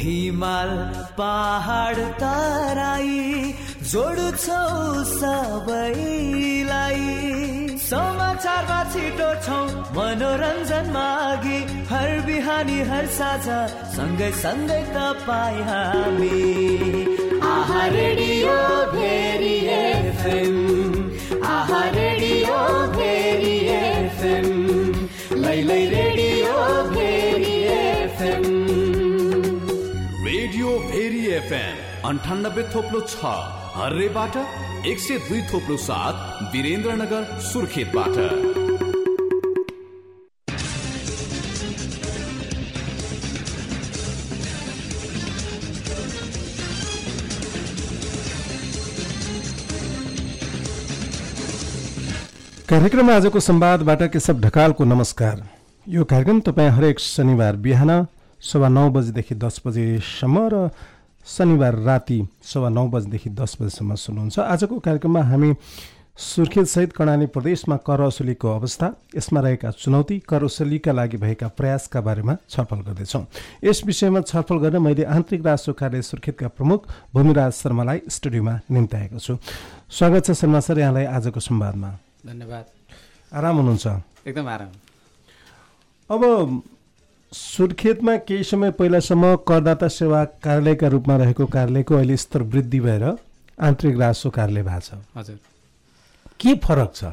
हिमाल पहाड तराई जोड्छौ सबैलाई। समाचारमा छिटो छौ मनोरञ्जन मागी, हर बिहानी हर साँझ सँगै सँगै तपाईँ हामी। आहा रेडियो भेरी एफएम, आहा रेडियो भेरी एफएम, लैलै radio Bheri FM. Radio Bheri FM 98.6 हर्रेबाट, 102.7 वीरेन्द्रनगर सुर्खेतबाट। कार्यक्रम आजको संवादबाट केशव ढकालको नमस्कार। यो कार्यक्रम तपाईँ हरेक शनिबार बिहान 9:15 बजेदेखि 10 बजेसम्म र शनिबार राति 9:15 बजेदेखि 10 बजेसम्म सुन्नुहुन्छ। आजको कार्यक्रममा हामी सुर्खेतसहित कर्णाली प्रदेशमा कर असुलीको अवस्था, यसमा रहेका चुनौती, कर असुलीका लागि भएका प्रयासका बारेमा छलफल गर्दैछौँ। यस विषयमा छलफल गर्न मैले आन्तरिक राजस्व कार्य सुर्खेतका प्रमुख भूमिराज शर्मालाई स्टुडियोमा निम्ताएको छु। स्वागत छ शर्मा सर यहाँलाई आजको संवादमा। धन्यवाद। आराम हुनुहुन्छ? एकदम आराम। अब सुर्खेतमा केही समय पहिलासम्म करदाता सेवा कार्यालयका रूपमा रहेको कार्यालयको अहिले स्तर वृद्धि भएर आन्तरिक राजस्व कार्यालय भएको छ। हजुर, के फरक छ?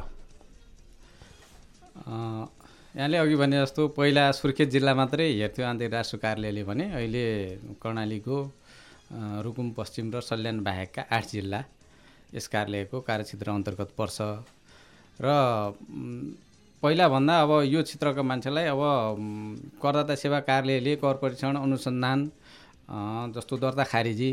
यहाँले अघि भने जस्तो पहिला सुर्खेत जिल्ला मात्रै हेर्थ्यो आन्तरिक राजस्व कार्यालयले भने, अहिले कर्णालीको रुकुम पश्चिम र सल्यान बाहेकका 8 जिल्ला यस कार्यालयको कार्यक्षेत्र अन्तर्गत पर्छ। र पहिलाभन्दा अब यो क्षेत्रका मान्छेलाई अब करदाता सेवा कार्यालयले कर परीक्षण अनुसन्धान जस्तो दर्ता खारिजी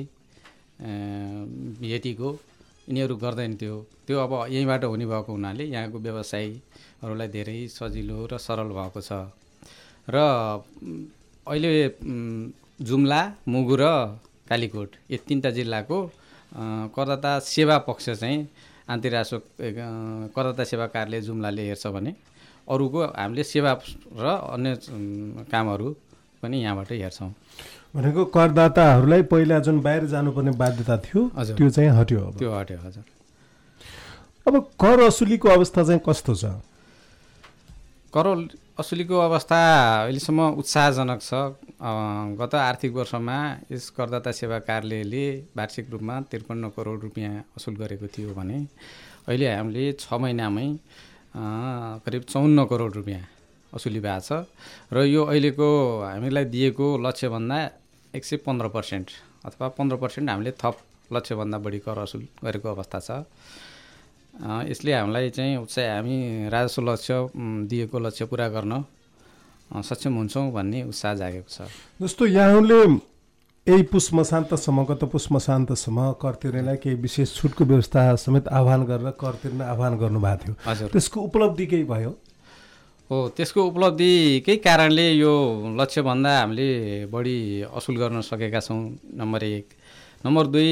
भेटीको यिनीहरू गर्दैन थियो। त्यो अब यहीँबाट हुने भएको हुनाले यहाँको व्यवसायीहरूलाई धेरै सजिलो र सरल भएको छ। र अहिले जुम्ला, मुगु र कालीकोट यो 3टा जिल्लाको करदाता सेवा पक्ष चाहिँ आन्तरिक राजस्व करदाता सेवा कार्यालय जुम्लाले हेर्छ भने अरूको हामीले सेवा र अन्य कामहरू पनि यहाँबाट हेर्छौँ। भनेको करदाताहरूलाई पहिला जुन बाहिर जानुपर्ने बाध्यता थियो त्यो चाहिँ हट्यो। त्यो हट्यो। हजुर। अब कर असुलीको अवस्था चाहिँ कस्तो छ? कर असुलीको अवस्था अहिलेसम्म उत्साहजनक छ। गत आर्थिक वर्षमा यस करदाता सेवा कार्यालयले वार्षिक रूपमा 53 करोड रुपियाँ असुल गरेको थियो भने अहिले हामीले 6 महिनामै करिब 54 करोड रुपियाँ असुली भएको छ। र यो अहिलेको हामीलाई दिएको लक्ष्यभन्दा 115% अथवा 15% हामीले थप लक्ष्यभन्दा बढी कर असुल गरेको अवस्था छ। यसले हामीलाई चाहिँ उत्साह, हामी राजस्व लक्ष्य दिएको लक्ष्य पुरा गर्न सक्षम हुन्छौँ भन्ने उत्साह जागेको छ। जस्तो यहाँले यही पुष मसान्तसम्म, गत पुष मसान्तसम्म कर तिर्नेलाई केही विशेष छुटको व्यवस्था समेत आह्वान गरेर कर तिर्न आह्वान गर्नुभएको थियो। हजुर। त्यसको उपलब्धि केही भयो? हो, त्यसको उपलब्धिकै कारणले यो लक्ष्यभन्दा हामीले बढी असुल गर्न सकेका छौँ। नम्बर 1। नम्बर 2,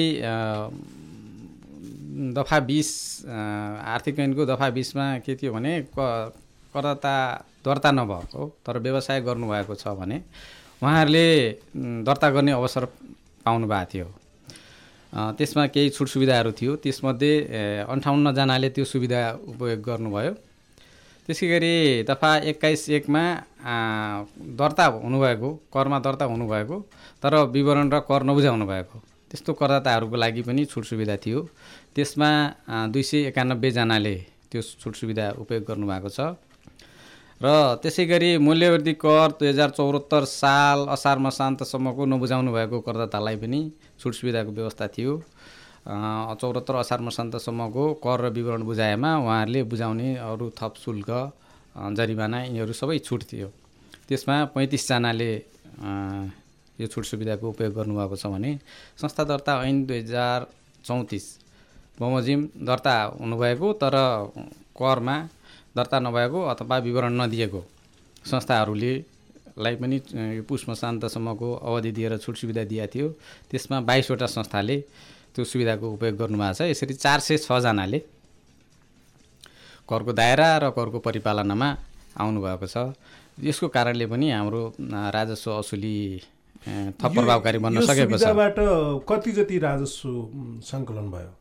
दफा 20 आर्थिक ऐनको दफा 20 मा के थियो भने करदाता दर्ता नभएको तर व्यवसाय गर्नुभएको छ भने उहाँहरूले दर्ता गर्ने अवसर पाउनु भएको थियो। त्यसमा केही छुट सुविधाहरू थियो। त्यसमध्ये 58 जनाले त्यो सुविधा उपयोग गर्नुभयो। त्यसै गरी दफा 21(1) मा दर्ता हुनुभएको, करमा दर्ता हुनुभएको तर विवरण र कर नबुझाउनु भएको त्यस्तो करदाताहरूको लागि पनि छुट सुविधा थियो। त्यसमा 291 जनाले त्यो छुट सुविधा उपयोग गर्नुभएको छ। र त्यसै गरी मूल्यवृद्धि कर 2074 साल असार मसान्तसम्मको नबुझाउनु भएको करदातालाई पनि छुट सुविधाको व्यवस्था थियो। 74 असार मसान्तसम्मको कर र विवरण बुझाएमा उहाँहरूले बुझाउने अरू थप शुल्क, जरिवाना यिनीहरू सबै छुट थियो। त्यसमा 35 जनाले यो छुट सुविधाको उपयोग गर्नुभएको छ भने संस्था दर्ता ऐन 2034 बमोजिम दर्ता हुनुभएको तर करमा दर्ता नभएको अथवा विवरण नदिएको संस्थाहरूले लाई पनि यो पुष मसान्तसम्मको अवधि दिएर छुट सुविधा दिएको थियो। त्यसमा 22 वटा संस्थाले त्यो सुविधाको उपयोग गर्नुभएको छ। यसरी 406 जनाले करको दायरा र करको परिपालनमा आउनुभएको छ। यसको कारणले पनि हाम्रो राजस्व असुली थप प्रभावकारी बन्न सकेको छ। यो सुविधाबाट कति जति राजस्व सङ्कलन भयो?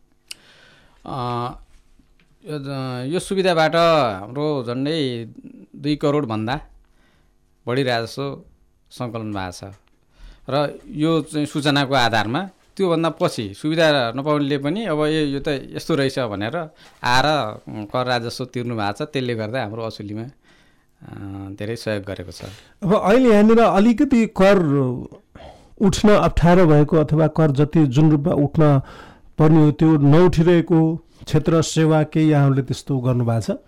यो सुविधाबाट हाम्रो झन्डै 2 करोडभन्दा बढी राजस्व सङ्कलन भएको छ र यो चाहिँ सूचनाको आधारमा त्योभन्दा पछि सुविधा नपाउनेले पनि अब यो त यस्तो रहेछ भनेर आएर कर राजस्व तिर्नु भएको छ। त्यसले गर्दा हाम्रो असुलीमा धेरै सहयोग गरेको छ। अब अहिले यहाँनिर अलिकति कर उठ्न अप्ठ्यारो भएको अथवा कर जति जुन रूपमा उठ्न पर्ने हो त्यो नउठिरहेको क्षेत्र सेवा केही यहाँहरूले त्यस्तो गर्नुभएको छ?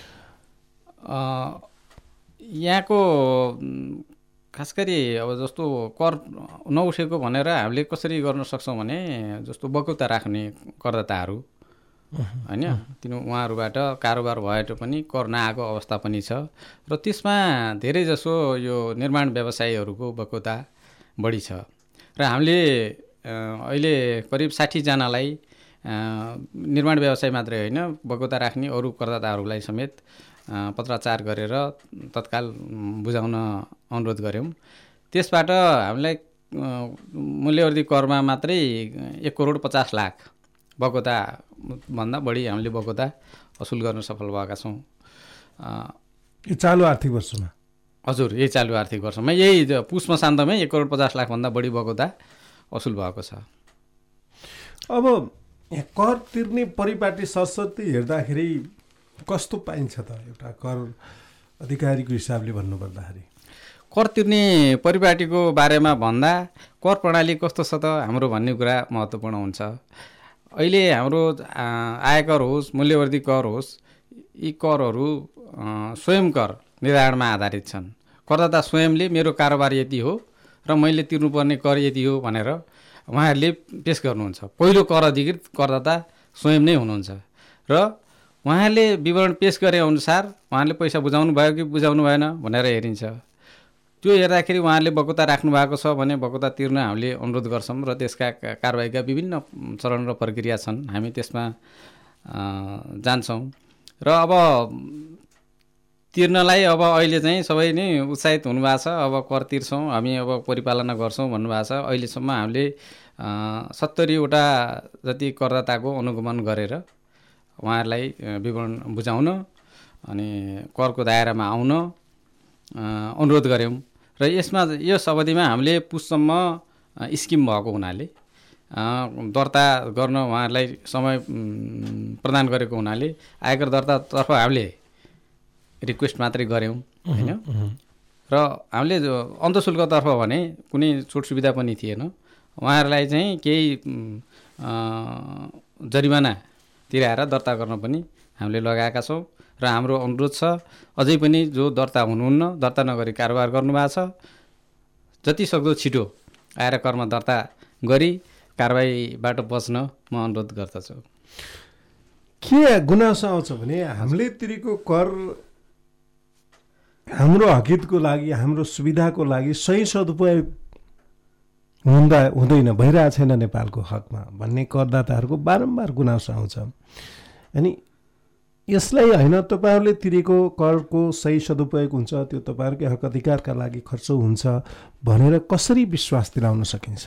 यहाँको खास गरी अब जस्तो कर नउठेको भनेर हामीले कसरी गर्न सक्छौँ भने जस्तो बकौता राख्ने करदाताहरू होइन, उहाँहरूबाट कारोबार भएर पनि कर नआएको अवस्था पनि छ र त्यसमा धेरै जसो यो निर्माण व्यवसायीहरूको बकौता बढी छ र हामीले अहिले करिब 60 जनालाई निर्माण व्यवसाय मात्रै होइन बकौता राख्ने अरू करदाताहरूलाई समेत पत्राचार गरेर तत्काल बुझाउन अनुरोध गऱ्यौँ। त्यसबाट हामीलाई मूल्यवर्धित करमा मात्रै 1,50,00,000 बकौता भन्दा बढी हामीले बकौता असुल गर्न सफल भएका छौँ यो चालु आर्थिक वर्षमा। हजुर, यही चालु आर्थिक वर्षमा यही पुष मसान्तमै 1,50,00,000 भन्दा बढी बकौता असुल भएको छ। अब कर तिर्ने परिपाटी सरस्वती हेर्दाखेरि कस्तो पाइन्छ त? एउटा कर अधिकारीको हिसाबले भन्नुपर्दाखेरि कर तिर्ने परिपाटीको बारेमा भन्दा कर प्रणाली कस्तो छ त हाम्रो भन्ने कुरा महत्त्वपूर्ण हुन्छ। अहिले हाम्रो आयकर होस्, मूल्यवर्धित कर होस्, यी करहरू स्वयं कर निर्धारणमा आधारित छन्। करदाता स्वयंले मेरो कारोबार यति हो र मैले तिर्नुपर्ने कर यति हो भनेर उहाँहरूले पेस गर्नुहुन्छ। पहिलो कर अधिकृत करदाता स्वयं नै हुनुहुन्छ र उहाँहरूले विवरण पेस गरे अनुसार उहाँले पैसा बुझाउनु भयो कि बुझाउनु भएन भनेर हेरिन्छ। त्यो हेर्दाखेरि उहाँहरूले बकौता राख्नु भएको छ भने बकौता तिर्न हामीले अनुरोध गर्छौँ र त्यसका कारबाहीका विभिन्न चरण र प्रक्रिया छन्, हामी त्यसमा जान्छौँ र अब तिर्नलाई अब अहिले चाहिँ सबै नै उत्साहित हुनुभएको छ। अब कर तिर्छौँ हामी, अब परिपालना गर्छौँ भन्नुभएको छ। अहिलेसम्म हामीले 70वटा जति करदाताको अनुगमन गरेर उहाँहरूलाई विवरण बुझाउन अनि करको दायरामा आउन अनुरोध गऱ्यौँ र यसमा यस अवधिमा हामीले पुससम्म स्किम भएको हुनाले दर्ता गर्न उहाँहरूलाई समय प्रदान गरेको हुनाले आयकर दर्तातर्फ हामीले रिक्वेस्ट मात्रै गऱ्यौँ होइन र हामीले अन्तशुल्कतर्फ भने कुनै छुट सुविधा पनि थिएन। उहाँहरूलाई चाहिँ केही जरिमाना तिराएर दर्ता गर्न पनि हामीले लगाएका छौँ र हाम्रो अनुरोध छ अझै पनि जो दर्ता हुनुहुन्न, दर्ता नगरी कारोबार गर्नुभएको छ, जति सक्दो छिटो आएर करमा दर्ता गरी कारबाहीबाट बच्न म अनुरोध गर्दछु। के गुनासो आउँछ भने हामीले तिरेको कर हाम्रो हकितको लागि, हाम्रो सुविधाको लागि सही सदुपयोग हुँदैन, भइरहेको छैन नेपालको हकमा भन्ने करदाताहरूको बारम्बार गुनासो आउँछ। अनि यसलाई होइन तपाईँहरूले तिरेको करको सही सदुपयोग हुन्छ, त्यो तपाईँहरूकै हक अधिकारका लागि खर्च हुन्छ भनेर कसरी विश्वास दिलाउन सकिन्छ?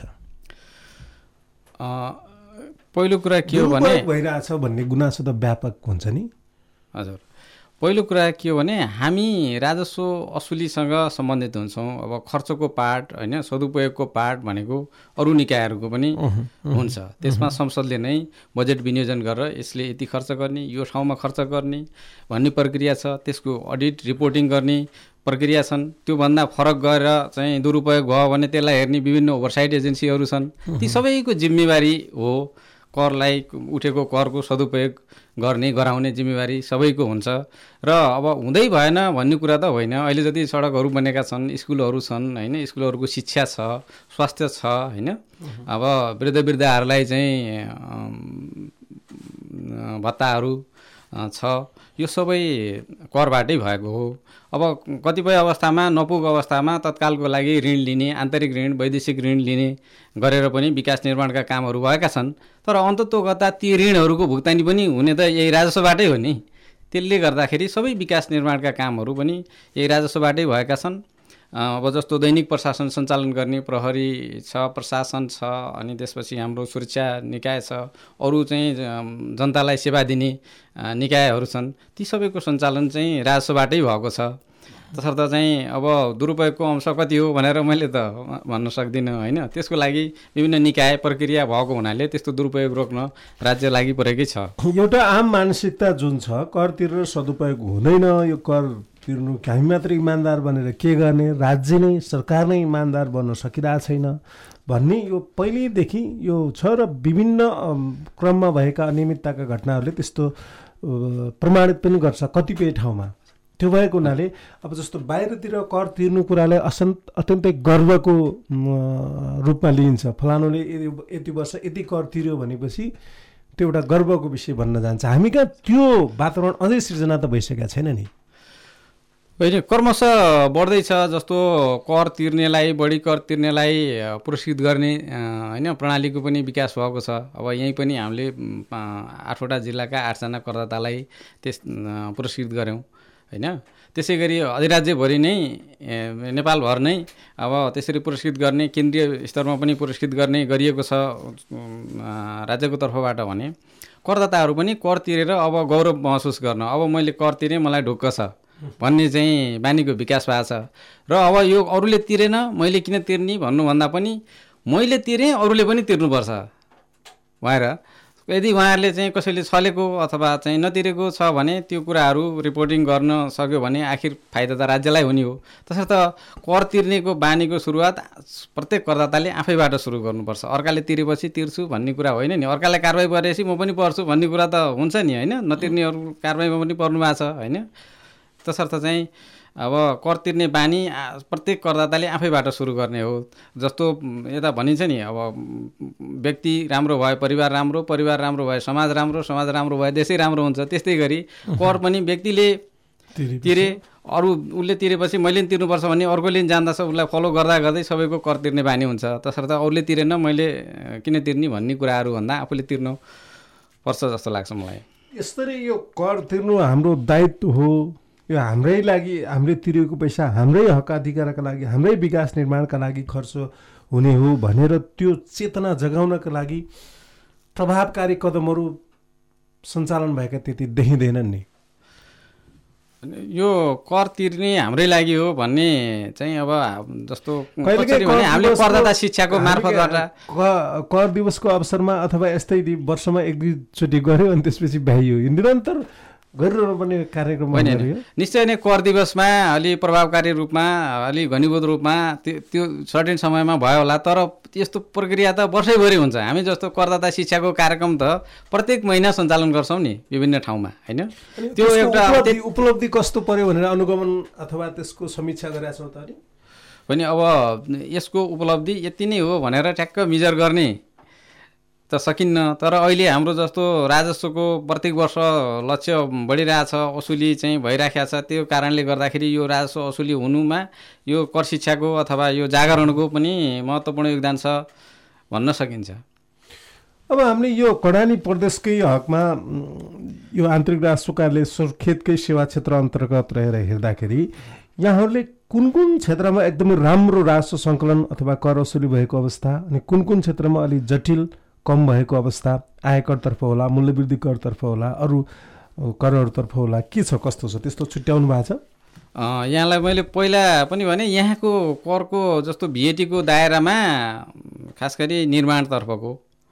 पहिलो कुरा के हो भने भइरहेछ भन्ने गुनासो त व्यापक हुन्छ नि। हजुर, पहिलो कुरा के हो भने हामी राजस्व असुलीसँग सम्बन्धित हुन्छौँ। अब खर्चको पार्ट होइन, सदुपयोगको पार्ट भनेको अरू निकायहरूको पनि हुन्छ। त्यसमा संसदले नै बजेट विनियोजन गरेर यसले यति खर्च गर्ने, यो ठाउँमा खर्च गर्ने भन्ने प्रक्रिया छ। त्यसको अडिट रिपोर्टिङ गर्ने प्रक्रिया छन्। त्योभन्दा फरक गरेर चाहिँ दुरुपयोग भयो भने त्यसलाई हेर्ने विभिन्न ओभरसाइट एजेन्सीहरू छन्। ती सबैको जिम्मेवारी हो। करलाई उठेको करको सदुपयोग गर्ने गराउने जिम्मेवारी सबैको हुन्छ र अब हुँदै भएन भन्ने कुरा त होइन। अहिले जति सडकहरू बनेका छन्, स्कुलहरू छन् होइन, स्कुलहरूको शिक्षा छ, स्वास्थ्य छ होइन। अब वृद्धहरूलाई चाहिँ भत्ताहरू छ, यो सबै करबाटै भएको हो। अब कतिपय अवस्थामा नपुग अवस्थामा तत्कालको लागि ऋण लिने, आन्तरिक ऋण, वैदेशिक ऋण लिने गरेर पनि विकास निर्माणका कामहरू भएका छन्। तर अन्ततोगता ती ऋणहरूको भुक्तानी पनि हुने त यही राजस्वबाटै हो नि। त्यसले गर्दाखेरि सबै विकास निर्माणका कामहरू पनि यही राजस्वबाटै भएका छन् अब जस्तो दैनिक प्रशासन सञ्चालन गर्ने प्रहरी छ, प्रशासन छ, अनि त्यसपछि हाम्रो सुरक्षा निकाय छ, अरू चाहिँ जनतालाई सेवा दिने निकायहरू छन्, ती सबैको सञ्चालन चाहिँ राजस्वबाटै भएको छ। तसर्थ चाहिँ अब दुरुपयोगको अंश कति हो भनेर मैले त भन्न सक्दिनँ होइन। त्यसको लागि विभिन्न निकाय प्रक्रिया भएको हुनाले त्यस्तो दुरुपयोग रोक्न राज्य लागि परेकै छ। एउटा आम मानसिकता जुन छ कर तिरेर सदुपयोग हुँदैन, यो कर तिर्नु हामी मात्र इमान्दार बनेर के गर्ने, राज्य नै सरकार नै इमान्दार बन्न सकिरहेको छैन भन्ने यो पहिलेदेखि यो छ र विभिन्न क्रममा भएका अनियमितताका घटनाहरूले त्यस्तो प्रमाणित पनि गर्छ कतिपय ठाउँमा। त्यो भएको हुनाले अब जस्तो बाहिरतिर कर तिर्नु कुरालाई अत्यन्तै गर्वको रूपमा लिइन्छ। फलानुले यति वर्ष यति कर तिर्यो भनेपछि त्यो एउटा गर्वको विषय बन्न जान्छ। हामी कहाँ त्यो वातावरण अझै सृजना त भइसकेका छैन नि। होइन, क्रमशः बढ्दैछ। जस्तो कर तिर्नेलाई, बढी कर तिर्नेलाई पुरस्कृत गर्ने होइन प्रणालीको पनि विकास भएको छ। अब यहीँ पनि हामीले 8वटा जिल्लाका 8जना करदातालाई पुरस्कृत गऱ्यौँ होइन। त्यसै गरी अधिराज्यभरि नै नेपालभर नै अब त्यसरी पुरस्कृत गर्ने, केन्द्रीय स्तरमा पनि पुरस्कृत गर्ने गरिएको छ राज्यको तर्फबाट। भने करदाताहरू पनि कर तिरेर अब गौरव महसुस गर्न, अब मैले कर तिरेँ मलाई ढुक्क छ भन्ने चाहिँ बानीको विकास भएको छ। र अब यो अरूले तिरेन मैले किन तिर्ने भन्नुभन्दा पनि मैले तिरेँ अरूले पनि तिर्नुपर्छ भएर यदि उहाँहरूले चाहिँ कसैले छलेको अथवा चाहिँ नतिरेको छ भने त्यो कुराहरू रिपोर्टिङ गर्न सक्यो भने आखिर फाइदा त राज्यलाई हुने हो। तसर्थ कर तिर्नेको बानीको सुरुवात प्रत्येक करदाताले आफैबाट सुरु गर्नुपर्छ। अर्काले तिरेपछि तिर्छु भन्ने कुरा होइन नि। अर्काले कारवाही गरेपछि म पनि पर्छु भन्ने कुरा त हुन्छ नि होइन। नतिर्नेहरू कारवाहीमा पनि पर्नु भएको छ होइन। तसर्थ चाहिँ अब कर तिर्ने बानी प्रत्येक करदाताले आफैबाट सुरु गर्ने हो। जस्तो यता भनिन्छ नि, अब व्यक्ति राम्रो भए परिवार राम्रो, परिवार राम्रो भए समाज राम्रो, समाज राम्रो भए देशै राम्रो हुन्छ। त्यस्तै गरी कर पनि व्यक्तिले तिरे, अरू उसले तिरेपछि मैले पनि तिर्नुपर्छ भन्ने अर्कोले पनि जान्दछ, उसलाई फलो गर्दा गर्दै सबैको कर तिर्ने बानी हुन्छ। तसर्थ अरूले तिरेन मैले किन तिर्ने भन्ने कुराहरू भन्दा आफूले तिर्नु पर्छ जस्तो लाग्छ मलाई। यसरी यो कर तिर्नु हाम्रो दायित्व हो, यो हाम्रै लागि, हामीले तिरेको पैसा हाम्रै हक अधिकारका लागि, हाम्रै विकास निर्माणका लागि खर्च हुने हो भनेर त्यो चेतना जगाउनका लागि प्रभावकारी कदमहरू सञ्चालन भएका त्यति देखिँदैनन् नि। यो कर तिर्ने हाम्रै लागि हो भन्ने चाहिँ अब जस्तो कसरी भने हामीले करदाता शिक्षाको मार्फतबाट कर दिवसको अवसरमा अथवा यस्तै वर्षमा 1-2 चोटि गऱ्यो अनि त्यसपछि भ्याइयो, यो निरन्तर गरिरहनु पर्ने कार्यक्रम होइन। निश्चय नै कर दिवसमा अलि प्रभावकारी रूपमा, अलि घनीभूत रूपमा त्यो सर्टेन समयमा भयो होला। तर यस्तो प्रक्रिया त वर्षैभरि हुन्छ। हामी जस्तो करदाता शिक्षाको कार्यक्रम त प्रत्येक महिना सञ्चालन गर्छौँ नि विभिन्न ठाउँमा होइन। त्यो एउटा उपलब्धि कस्तो पर्यो भनेर अनुगमन अथवा त्यसको समीक्षा गरेका छौँ त अनि होइन। अब यसको उपलब्धि यति नै हो भनेर ठ्याक्क मेजर गर्ने त सकिन्न। तर अहिले हाम्रो जस्तो राजस्वको प्रत्येक वर्ष लक्ष्य बढिरहेछ, असुली चाहिँ भइराखेको छ। त्यो कारणले गर्दाखेरि यो राजस्व असुली हुनुमा यो कर शिक्षाको अथवा यो जागरणको पनि महत्त्वपूर्ण योगदान छ भन्न सकिन्छ। अब हामीले यो कडानी प्रदेशकै हकमा यो आन्तरिक राजस्व कार्यालय सुर्खेतकै सेवा क्षेत्र अन्तर्गत रहेर हेर्दाखेरि यहाँहरूले कुन कुन क्षेत्रमा एकदमै राम्रो राजस्व सङ्कलन अथवा कर असुली भएको अवस्था, अनि कुन कुन क्षेत्रमा अलि जटिल कम भएको अवस्था, आयकरतर्फ होला, मूल्यवृद्धि करतर्फ होला, अरू करहरूतर्फ होला, के छ कस्तो छ त्यस्तो छुट्याउनु भएको छ? यहाँलाई मैले पहिला पनि भने यहाँको करको जस्तो VAT को दायरामा खास गरी निर्माणतर्फको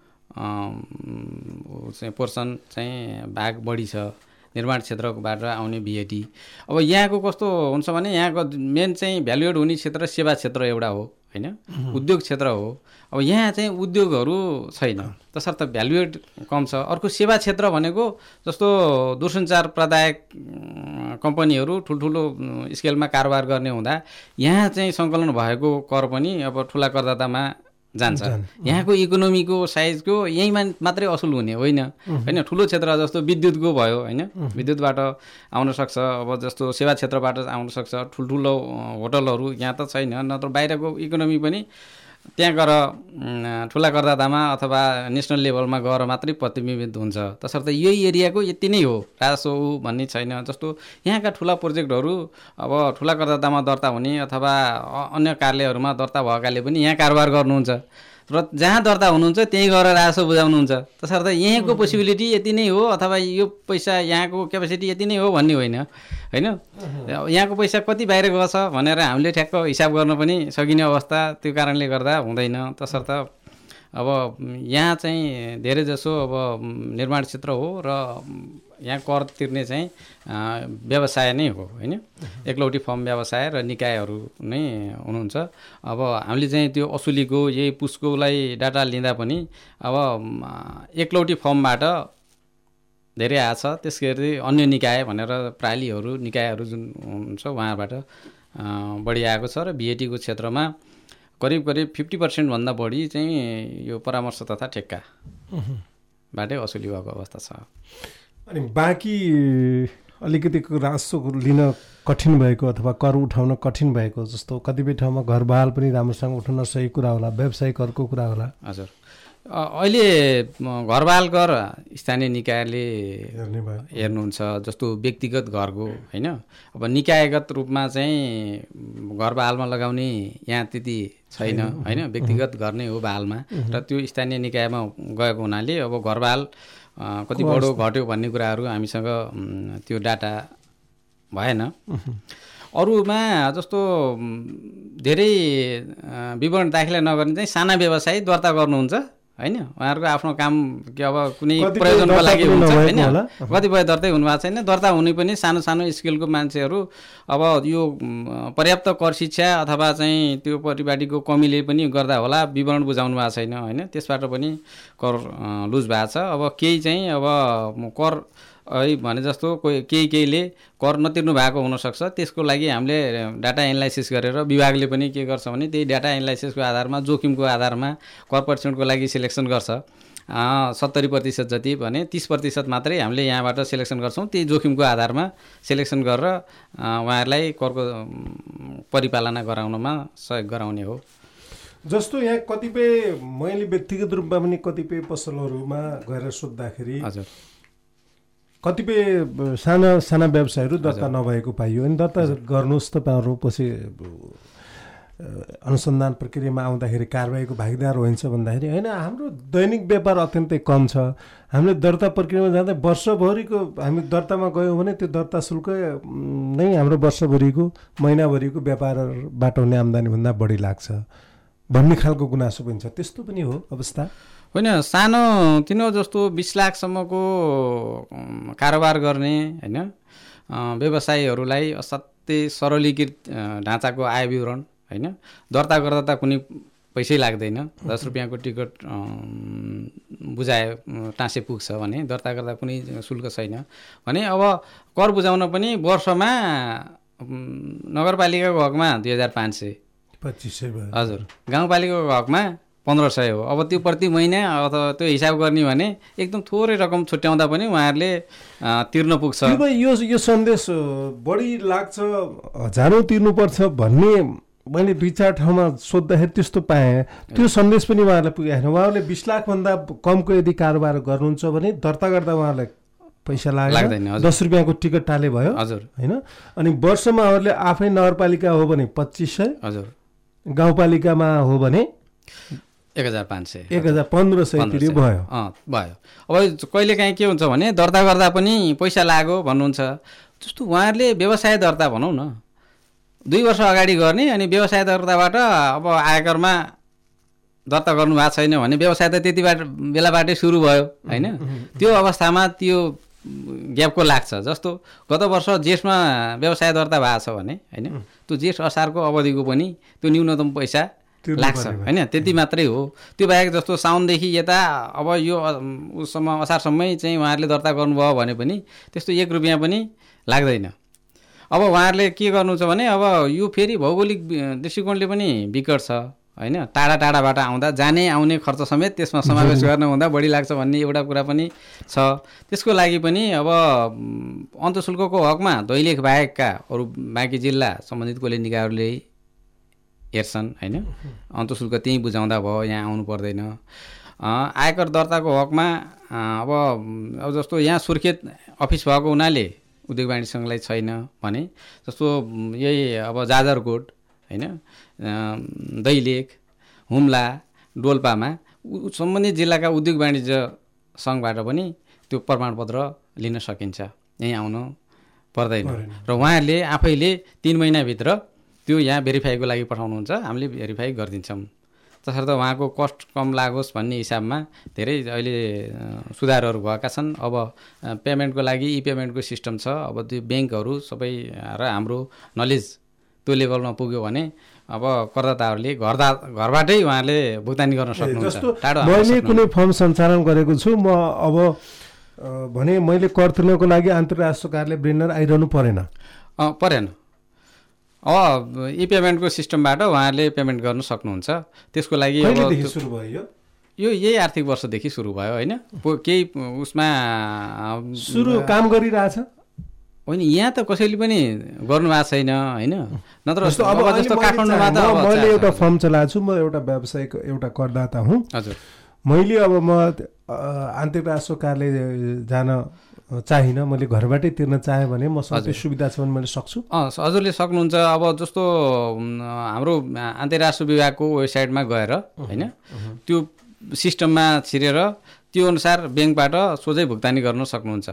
चाहिँ पोर्सन चाहिँ भाग बढी छ। निर्माण क्षेत्रबाट आउने VAT। अब यहाँको कस्तो हुन्छ भने यहाँको मेन चाहिँ भ्यालुएड हुने क्षेत्र सेवा क्षेत्र एउटा हो होइन, उद्योग क्षेत्र हो। अब यहाँ चाहिँ उद्योगहरू छैन, तसर्थ भ्यालुएड कम छ। अर्को सेवा क्षेत्र भनेको जस्तो दूरसञ्चार प्रदायक कम्पनीहरू ठुल्ठुलो स्केलमा कारोबार गर्ने हुँदा यहाँ चाहिँ सङ्कलन भएको कर पनि अब ठुला करदातामा जान्छ। यहाँको इकोनोमीको साइजको यहीँमा मात्रै असुल हुने होइन होइन। ठुलो क्षेत्र जस्तो विद्युतको भयो होइन, विद्युतबाट आउन सक्छ। अब जस्तो सेवा क्षेत्रबाट आउन सक्छ। ठुल्ठुलो होटलहरू यहाँ त छैन, नत्र बाहिरको इकोनोमी पनि त्यहाँ गएर ठुला करदातामा अथवा नेसनल लेभलमा गएर मात्रै प्रतिबिम्बित हुन्छ। तसर्थ यही एरियाको यति नै हो राजस्व भन्ने छैन। जस्तो यहाँका ठुला प्रोजेक्टहरू अब ठुला करदातामा दर्ता हुने अथवा अन्य कार्यालयहरूमा दर्ता भएकाले पनि यहाँ कारोबार गर्नुहुन्छ र जहाँ दर्ता हुनुहुन्छ त्यहीँ गएर राजस्व बुझाउनुहुन्छ। तसर्थ यहाँको पोसिबिलिटी यति नै हो अथवा यो पैसा यहाँको क्यापेसिटी यति नै हो भन्ने होइन होइन। यहाँको पैसा कति बाहिर गएछ भनेर हामीले ठ्याक्क हिसाब गर्न पनि सकिने अवस्था त्यो कारणले गर्दा हुँदैन। तसर्थ अब यहाँ चाहिँ धेरै जसो अब निर्माण क्षेत्र हो र यहाँ कर तिर्ने चाहिँ व्यवसाय नै हो होइन। एकलौटी फर्म व्यवसाय र निकायहरू नै हुनुहुन्छ। अब हामीले चाहिँ त्यो असुलीको यही पुस्कोलाई डाटा लिँदा पनि अब एकलौटी फर्मबाट धेरै आछ। त्यस गरी अन्य निकाय भनेर प्रालीहरू निकायहरू जुन हुन्छ उहाँबाट बढी आएको छ र भिएटीको क्षेत्रमा करिब 50% भन्दा बढी चाहिँ यो परामर्श तथा ठेक्का बाटै असुली भएको अवस्था छ। अनि बाँकी अलिकति राजस्व लिन कठिन भएको अथवा कर उठाउन कठिन भएको जस्तो कतिपय ठाउँमा घरबाल पनि राम्रोसँग उठाउन सही कुरा होला, व्यावसायिक करको कुरा होला। हजुर अहिले घरबाल कर स्थानीय निकायले हेर्नुहुन्छ। जस्तो व्यक्तिगत घरको होइन। अब निकायगत रूपमा चाहिँ घरबालमा लगाउने यहाँ त्यति छैन होइन। व्यक्तिगत घर नै हो बालमा र त्यो स्थानीय निकायमा गएको हुनाले अब घरबाल कति बढो घट्यो भन्ने कुराहरू हामीसँग त्यो डाटा भएन। अरूमा जस्तो धेरै विवरण दाखिला नगर्ने चाहिँ साना व्यवसायी दर्ता गर्नुहुन्छ होइन। उहाँहरूको आफ्नो काम के अब कुनै प्रयोजनको लागि हुन्छ होइन। कतिपय दर्तै हुनुभएको छैन। दर्ता हुने पनि सानो सानो स्केलको मान्छेहरू अब यो पर्याप्त कर शिक्षा अथवा चाहिँ त्यो परिपाटीको कमीले पनि गर्दा होला विवरण बुझाउनु भएको छैन होइन। त्यसबाट पनि कर लुज भएको छ। अब केही चाहिँ अब कर भने जस्तो केहीले कर नतिर्नु भएको हुनसक्छ। त्यसको लागि हामीले डाटा एनालाइसिस गरेर विभागले पनि के गर्छ भने त्यही डाटा एनालाइसिसको आधारमा जोखिमको आधारमा कर पर्सेन्टको लागि सिलेक्सन गर्छ। 70% जति भने 30% मात्रै हामीले यहाँबाट सिलेक्सन गर्छौँ। त्यही जोखिमको आधारमा सिलेक्सन गरेर उहाँहरूलाई करको परिपालना गराउनमा सहयोग गराउने हो। जस्तो यहाँ कतिपय मैले व्यक्तिगत रूपमा पनि कतिपय पसलहरूमा गएर सोद्धाखेरि हजुर कतिपय साना साना व्यवसायहरू दर्ता नभएको पाइयो। अनि दर्ता गर्नुहोस् तपाईँहरू पछि अनुसन्धान प्रक्रियामा आउँदाखेरि कारबाहीको भागीदार हुन्छ भन्दाखेरि होइन हाम्रो दैनिक व्यापार अत्यन्तै कम छ। हामीले दर्ता प्रक्रियामा जाँदा वर्षभरिको हामी दर्तामा गयौँ भने त्यो दर्ता शुल्क नै हाम्रो वर्षभरिको महिनाभरिको व्यापारबाट हुने आम्दानीभन्दा बढी लाग्छ भन्ने खालको गुनासो पनि छ। त्यस्तो पनि हो अवस्था होइन। सानो तिनो जस्तो 20 लाखसम्मको कारोबार गर्ने होइन व्यवसायीहरूलाई असाध्यै सरलीकृत ढाँचाको आय विवरण होइन दर्ता गर्दा त कुनै पैसै लाग्दैन। 10 रुपियाँको टिकट बुझाए टाँसे पुग्छ भने दर्ता गर्दा कुनै शुल्क छैन भने अब कर बुझाउन पनि वर्षमा नगरपालिकाको हकमा 2500 2500 भयो। हजुर गाउँपालिकाको हकमा 1500 हो। अब त्यो प्रति महिना अथवा त्यो हिसाब गर्ने भने एकदम थोरै रकम छुट्याउँदा पनि उहाँहरूले तिर्न पुग्छ। यो सन्देश बढी लाग्छ हजारौँ तिर्नुपर्छ भन्ने मैले 2-4 ठाउँमा सोद्धाखेरि त्यस्तो पाएँ। त्यो सन्देश पनि उहाँहरूलाई पुगेको छैन। उहाँहरूले 20 लाखभन्दा कमको यदि कारोबार गर्नुहुन्छ भने दर्ता गर्दा उहाँहरूलाई पैसा लाग्दैन। 10 रुपियाँको टिकट टाले भयो हजुर होइन। अनि वर्षमा उहाँहरूले आफै नगरपालिका हो भने 2500 हजुर गाउँपालिकामा हो भने 1500 1500 भयो। अब कहिलेकाहीँ के हुन्छ भने दर्ता गर्दा पनि पैसा लाग्यो भन्नुहुन्छ। जस्तो उहाँहरूले व्यवसाय दर्ता भनौँ न 2 वर्ष अगाडि गर्ने अनि व्यवसाय दर्ताबाट अब आयकरमा दर्ता गर्नु भएको छैन भने व्यवसाय त त्यति बेलाबाटै सुरु भयो होइन। त्यो अवस्थामा त्यो ग्यापको लाग्छ। जस्तो गत वर्ष जेठमा व्यवसाय दर्ता भएको छ भने होइन त्यो जेठ असारको अवधिको पनि त्यो न्यूनतम पैसा लाग्छ होइन। त्यति मात्रै हो। त्यो बाहेक जस्तो साउनदेखि यता अब यो उसम्म असारसम्मै चाहिँ उहाँहरूले दर्ता गर्नुभयो भने पनि त्यस्तो 1 रुपियाँ पनि लाग्दैन। अब उहाँहरूले के गर्नु छ भने अब यो फेरि भौगोलिक दृष्टिकोणले पनि विकट छ होइन। टाढा टाढाबाट आउँदा जाने आउने खर्च समेत त्यसमा समावेश गर्न हुँदा बढी लाग्छ भन्ने एउटा कुरा पनि छ। त्यसको लागि पनि अब अन्तशुल्कको हकमा दैलेख बाहेकका अरू बाँकी जिल्ला सम्बन्धित कोले निकायहरूले हेर्छन् होइन। अन्तशुल्क त्यहीँ बुझाउँदा भयो, यहाँ आउनु पर्दैन। आयकर दर्ताको हकमा अब जस्तो यहाँ सुर्खेत अफिस भएको हुनाले उद्योग वाणिज्य सङ्घलाई छैन भने, जस्तो यही अब जाजरकोट होइन, दैलेख, हुम्ला, डोल्पामा सम्बन्धित जिल्लाका उद्योग वाणिज्य सङ्घबाट पनि त्यो प्रमाणपत्र लिन सकिन्छ, यहीँ आउनु पर्दैन। र उहाँहरूले आफैले 3 महिनाभित्र त्यो यहाँ भेरिफाईको लागि पठाउनुहुन्छ, हामीले भेरिफाई गरिदिन्छौँ। तसर्थ उहाँको कस्ट कम लागोस् भन्ने हिसाबमा धेरै अहिले सुधारहरू भएका छन्। अब पेमेन्टको लागि ई-पेमेन्टको सिस्टम छ। अब त्यो ब्याङ्कहरू सबै र हाम्रो नलेज त्यो लेभलमा पुग्यो भने अब करदाताहरूले घरबाटै उहाँले भुक्तानी गर्न सक्नुहुन्छ। मैले कुनै फर्म सञ्चालन गरेको छु, म अब भने मैले कर तिर्नको लागि अन्तर्राष्ट्रिय कार्यालय वीरेन्द्र आइरहनु परेन। अब ई-पेमेन्टको सिस्टमबाट उहाँहरूले पेमेन्ट गर्न सक्नुहुन्छ। त्यसको लागि अब सुरु भयो यो यही आर्थिक वर्षदेखि सुरु भयो होइन। केही उसमा सुरु काम गरिरहेछ होइन, यहाँ त कसैले पनि गर्नुभएको छैन होइन। नत्र जस्तो काठमाडौँमा त मैले एउटा फर्म चलाएको छु, म एउटा व्यावसायिक एउटा करदाता हुँ। हजुर, मैले अब म अन्तर्राष्ट्रिय कार्यालय जान चाहिनँ, मैले घरबाटै तिर्न चाहेँ भने मसँग त्यो सुविधा छ भने मैले सक्छु? हजुरले सक्नुहुन्छ। अब जस्तो हाम्रो अन्तर्राष्ट्रिय विभागको वेबसाइटमा गएर होइन, त्यो सिस्टममा छिरेर त्यो अनुसार ब्याङ्कबाट सोझै भुक्तानी गर्न सक्नुहुन्छ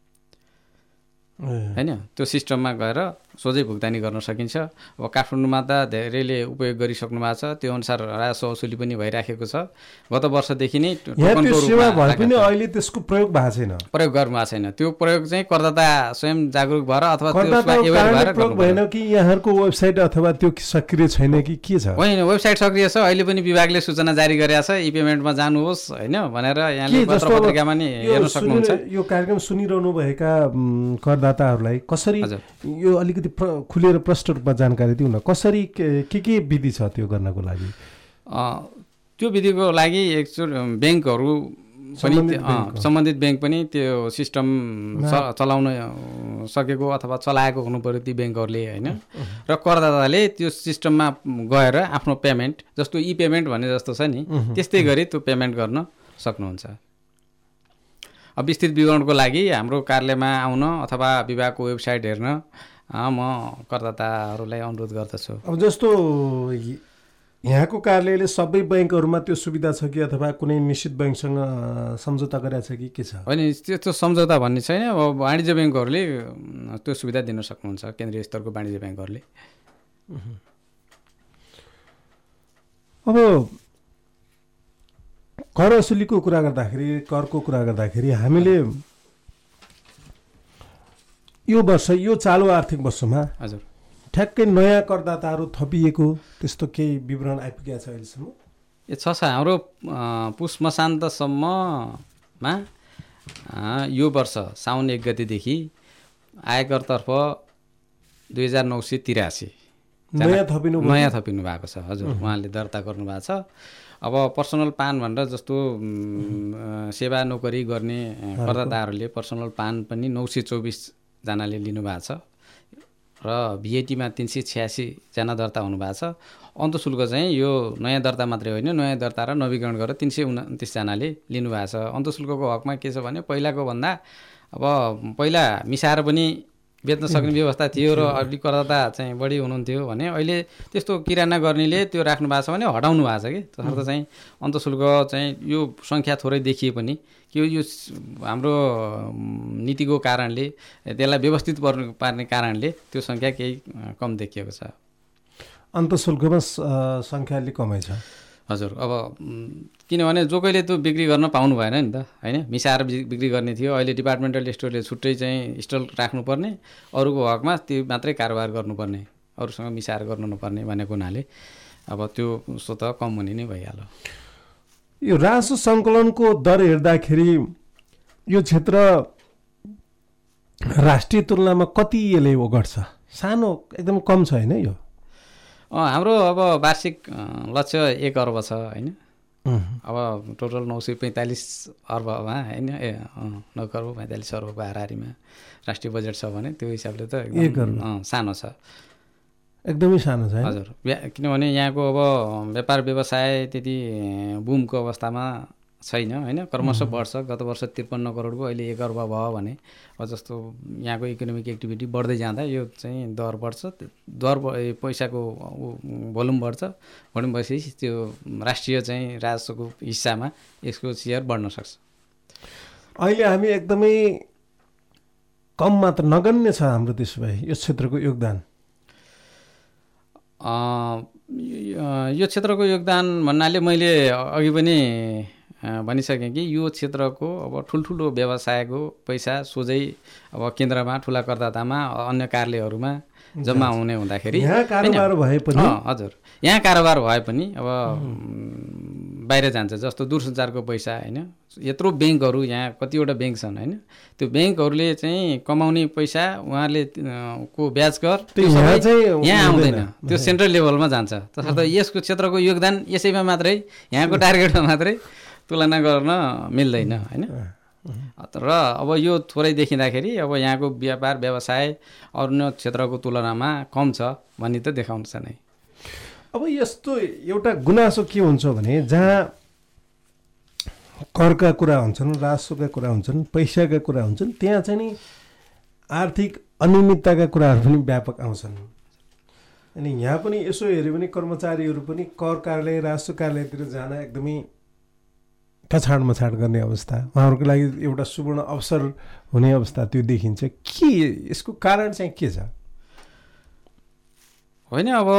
होइन। त्यो सिस्टममा गएर सोझै भुक्तानी गर्न सकिन्छ। अब काठमाडौँमा त धेरैले उपयोग गरिसक्नु भएको छ, त्यो अनुसार राजस्व वसुली पनि भइराखेको छ। गत वर्षदेखि नै अहिले त्यसको प्रयोग भएको छैन, प्रयोग गर्नु भएको छैन। त्यो प्रयोग चाहिँ करदाता स्वयं जागरुक भएर अथवा भएन कि यहाँहरूको वेबसाइट अथवा त्यो सक्रिय छैन कि के छ? होइन, वेबसाइट सक्रिय छ। अहिले पनि विभागले सूचना जारी गरेको छ, ई-पेमेन्टमा जानुहोस् होइन भनेर यहाँले पत्र पत्रिकामा नि हेर्न सक्नुहुन्छ। यो कार्यक्रम सुनिरहनु भएका करदाताहरूलाई कसरी यो अलिकति खुलेर प्रष्ट रूपमा जानकारी दिउँ न, कसरी के विधि छ त्यो गर्नको लागि? त्यो विधिको लागि एकचोटि ब्याङ्कहरू पनि सम्बन्धित ब्याङ्क पनि त्यो सिस्टम चलाउन सकेको अथवा चलाएको हुनु पऱ्यो ती ब्याङ्कहरूले होइन। र करदाताले त्यो सिस्टममा गएर आफ्नो पेमेन्ट, जस्तो ई-पेमेन्ट भन्ने जस्तो छ नि, त्यस्तै गरी त्यो पेमेन्ट गर्न सक्नुहुन्छ। अब विस्तृत विवरणको लागि हाम्रो कार्यालयमा आउन अथवा विभागको वेबसाइट हेर्न म करदाताहरूलाई अनुरोध गर्दछु। अब जस्तो यहाँको कार्यालयले सबै ब्याङ्कहरूमा त्यो सुविधा छ कि अथवा कुनै निश्चित ब्याङ्कसँग सम्झौता गरेको छ कि के छ? होइन, त्यस्तो सम्झौता भन्ने छैन। अब वाणिज्य ब्याङ्कहरूले त्यो सुविधा दिन सक्नुहुन्छ, केन्द्रीय स्तरको वाणिज्य ब्याङ्कहरूले। अब कर वसुलीको कुरा गर्दाखेरि, करको कुरा गर्दाखेरि हामीले यो वर्ष, यो चालु आर्थिक वर्षमा हजुर ठ्याक्कै नयाँ करदाताहरू थपिएको त्यस्तो केही विवरण आइपुगेको छ अहिलेसम्म? छ हाम्रो पुष मसान्तसम्ममा यो वर्ष साउन 1 गतेदेखि आयकरतर्फ 2983 नयाँ थपिनु भएको छ। हजुर, उहाँले दर्ता गर्नुभएको छ। अब पर्सनल पान भनेर जस्तो सेवा नोकरी गर्ने करदाताहरूले पर्सनल पान पनि 924 जनाले लिनुभएको छ र भिएटीमा 386 जना दर्ता हुनुभएको छ। अन्तशुल्क चाहिँ यो नयाँ दर्ता मात्रै होइन, नयाँ दर्ता र नवीकरण गरेर 329 जनाले लिनुभएको छ। अन्तशुल्कको हकमा के छ भने पहिलाको भन्दा अब पहिला मिसाएर पनि बेच्न सक्ने व्यवस्था थियो र अलि करदाता चाहिँ बढी हुनुहुन्थ्यो भने अहिले त्यस्तो किराना गर्नेले त्यो राख्नु भएको छ भने हटाउनु भएको छ कि। तसर्थ चाहिँ अन्तशुल्क चाहिँ यो सङ्ख्या थोरै देखिए पनि यो हाम्रो नीतिको कारणले, त्यसलाई व्यवस्थित पार्ने कारणले त्यो सङ्ख्या केही कम देखिएको छ। अन्तशुल्कमा सङ्ख्या अलिक कमै छ। हजुर, अब किनभने जो कहिले त्यो बिक्री गर्न पाउनु भएन नि त होइन, मिसाएर बिक्री गर्ने थियो। अहिले डिपार्टमेन्टल स्टोरले छुट्टै चाहिँ स्टल राख्नुपर्ने, अरूको हकमा त्यो मात्रै कारोबार गर्नुपर्ने, अरूसँग मिसाएर गर्नु नपर्ने भनेको हुनाले अब त्यो स्वतः कम हुने नै भइहाल्यो। यो राजस्व सङ्कलनको दर हेर्दाखेरि यो क्षेत्र राष्ट्रिय तुलनामा कति यसले ओगट्छ? सानो एकदम कम छ होइन यो? हाम्रो अब वार्षिक लक्ष्य 1 अर्ब छ होइन। अब टोटल 945 अर्बमा होइन, 9 करोड 45 अर्बको हाराहारीमा राष्ट्रिय बजेट छ भने त्यो हिसाबले त एकदम सानो छ। एकदमै सानो छ हजुर। किनभने यहाँको अब व्यापार व्यवसाय त्यति बुमको अवस्थामा छैन होइन, क्रमशः बढ्छ। गत वर्ष 53 करोडको अहिले 1 अर्ब भयो भने जस्तो यहाँको इकोनोमिक एक्टिभिटी बढ्दै जाँदा यो चाहिँ दर बढ्छ, पैसाको भोल्युम बढ्छ, भोल्युम भएपछि त्यो राष्ट्रिय चाहिँ राजस्वको हिस्सामा यसको सेयर बढ्न सक्छ। अहिले हामी एकदमै कम मात्र नगण्य छ हाम्रो त्यसो भए यो क्षेत्रको योगदान। यो क्षेत्रको योगदान भन्नाले मैले अघि पनि भनिसकेँ कि यो क्षेत्रको अब ठुल्ठुलो व्यवसायको पैसा सोझै अब केन्द्रमा ठुला करदातामा अन्य कार्यालयहरूमा जम्मा हुने हुँदाखेरि यहाँ कारोबार भए पनि हजुर यहाँ कारोबार भए पनि अब बाहिर जान्छ। जस्तो दूरसञ्चारको पैसा होइन, यत्रो ब्याङ्कहरू यहाँ कतिवटा ब्याङ्क छन् होइन, त्यो ब्याङ्कहरूले चाहिँ कमाउने पैसा उहाँहरूले को ब्याज कर यहाँ आउँदैन, त्यो सेन्ट्रल लेभलमा जान्छ। तसर्थ यसको क्षेत्रको योगदान यसैमा मात्रै, यहाँको टार्गेटमा मात्रै तुलना गर्न मिल्दैन होइन। र अब यो थोरै देखिँदाखेरि अब यहाँको व्यापार व्यवसाय अन्य क्षेत्रको तुलनामा कम छ भन्ने त देखाउँछ नै। अब यस्तो एउटा गुनासो के हुन्छ भने जहाँ करका कुरा हुन्छन्, राजस्वका कुरा हुन्छन्, पैसाका कुरा हुन्छन्, त्यहाँ चाहिँ नि आर्थिक अनियमितताका कुराहरू पनि व्यापक आउँछन्। अनि यहाँ पनि यसो हेऱ्यो भने कर्मचारीहरू पनि कर कार्यालय राजस्व कार्यालयतिर जान एकदमै कछाड मछाड गर्ने अवस्था, उहाँहरूको लागि एउटा सुवर्ण अवसर हुने अवस्था त्यो देखिन्छ। के यसको कारण चाहिँ के छ? होइन अब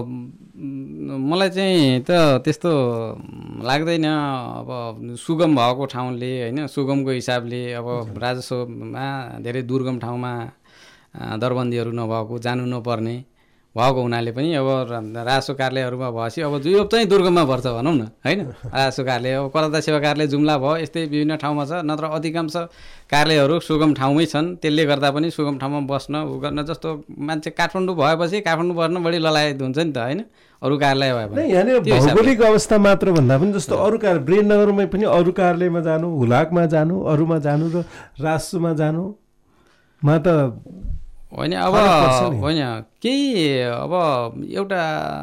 मलाई चाहिँ त त्यस्तो लाग्दैन। अब सुगम भएको ठाउँले होइन, सुगमको हिसाबले अब राजस्वमा धेरै दुर्गम ठाउँमा दरबन्दीहरू नभएको, जानु नपर्ने भएको हुनाले पनि अब राजस्व कार्यालयहरूमा भएपछि अब यो चाहिँ दुर्गममा पर्छ भनौँ न होइन। राजस्व कार्यालय अब करदाता सेवा कार्यालय जुम्ला भयो, यस्तै विभिन्न ठाउँमा छ। नत्र अधिकांश कार्यालयहरू सुगम ठाउँमै छन्, त्यसले गर्दा पनि सुगम ठाउँमा बस्न गर्न। जस्तो मान्छे काठमाडौँ भएपछि काठमाडौँ बस्न बढी ललायत हुन्छ नि त होइन, अरू कार्यालय भए पनि। यहाँनिर भौगोलिक अवस्था मात्र भन्दा पनि जस्तो अरू कार्य वीरनगरमै पनि अरू कार्यालयमा जानु, हुलाकमा जानु, अरूमा जानु र राजस्वमा जानुमा त होइन। अब होइन केही अब एउटा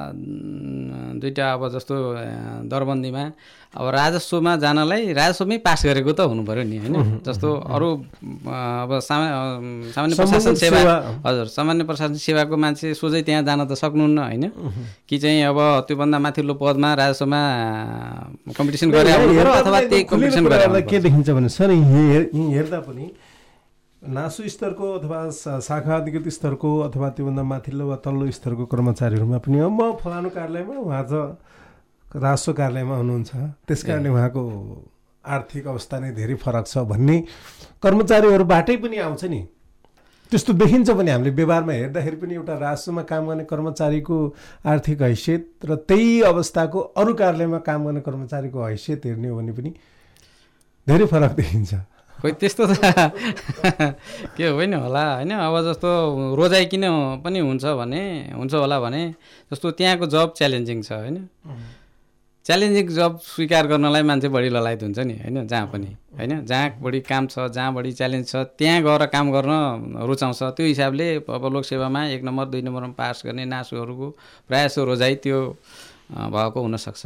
दुईवटा अब जस्तो दरबन्दीमा अब राजस्वमा जानलाई राजस्वमै पास गरेको त हुनु पऱ्यो नि होइन। जस्तो अरू अब सामान्य प्रशासन सेवा, हजुर सामान्य प्रशासन सेवाको मान्छे सोझै त्यहाँ जान त सक्नुहुन्न होइन। कि चाहिँ अब त्योभन्दा माथिल्लो पदमा राजस्वमा कम्पिटिसन गरेर अथवा त्यही कम्पिटिसन गरेर के देखिन्छ भने सर हेर्दा पनि नासु स्तरको अथवा शाखा अधिकृत स्तरको अथवा त्योभन्दा माथिल्लो वा तल्लो स्तरको कर्मचारीहरूमा पनि म फलानु कार्यालयमा, उहाँ त राजस्व कार्यालयमा हुनुहुन्छ, त्यस कारणले उहाँको आर्थिक अवस्था नै धेरै फरक छ भन्ने कर्मचारीहरूबाटै पनि आउँछ नि। त्यस्तो देखिन्छ पनि हामीले व्यवहारमा हेर्दाखेरि पनि एउटा राजस्वमा काम गर्ने कर्मचारीको आर्थिक हैसियत र त्यही अवस्थाको अरू कार्यालयमा काम गर्ने कर्मचारीको हैसियत हेर्ने हो भने पनि धेरै फरक देखिन्छ। खोइ त्यस्तो त के होइन होला होइन। अब जस्तो रोजाइ किन पनि हुन्छ होला भने जस्तो त्यहाँको जब च्यालेन्जिङ छ होइन। च्यालेन्जिङ जब स्वीकार गर्नलाई मान्छे बढी ललायत हुन्छ नि होइन, जहाँ पनि होइन, जहाँ बढी काम छ, जहाँ बढी च्यालेन्ज छ त्यहाँ गएर काम गर्न रुचाउँछ। त्यो हिसाबले अब लोकसेवामा 1 नम्बर 2 नम्बरमा पास गर्ने नासुहरूको प्रायः सो रोजाइ त्यो भएको हुनसक्छ।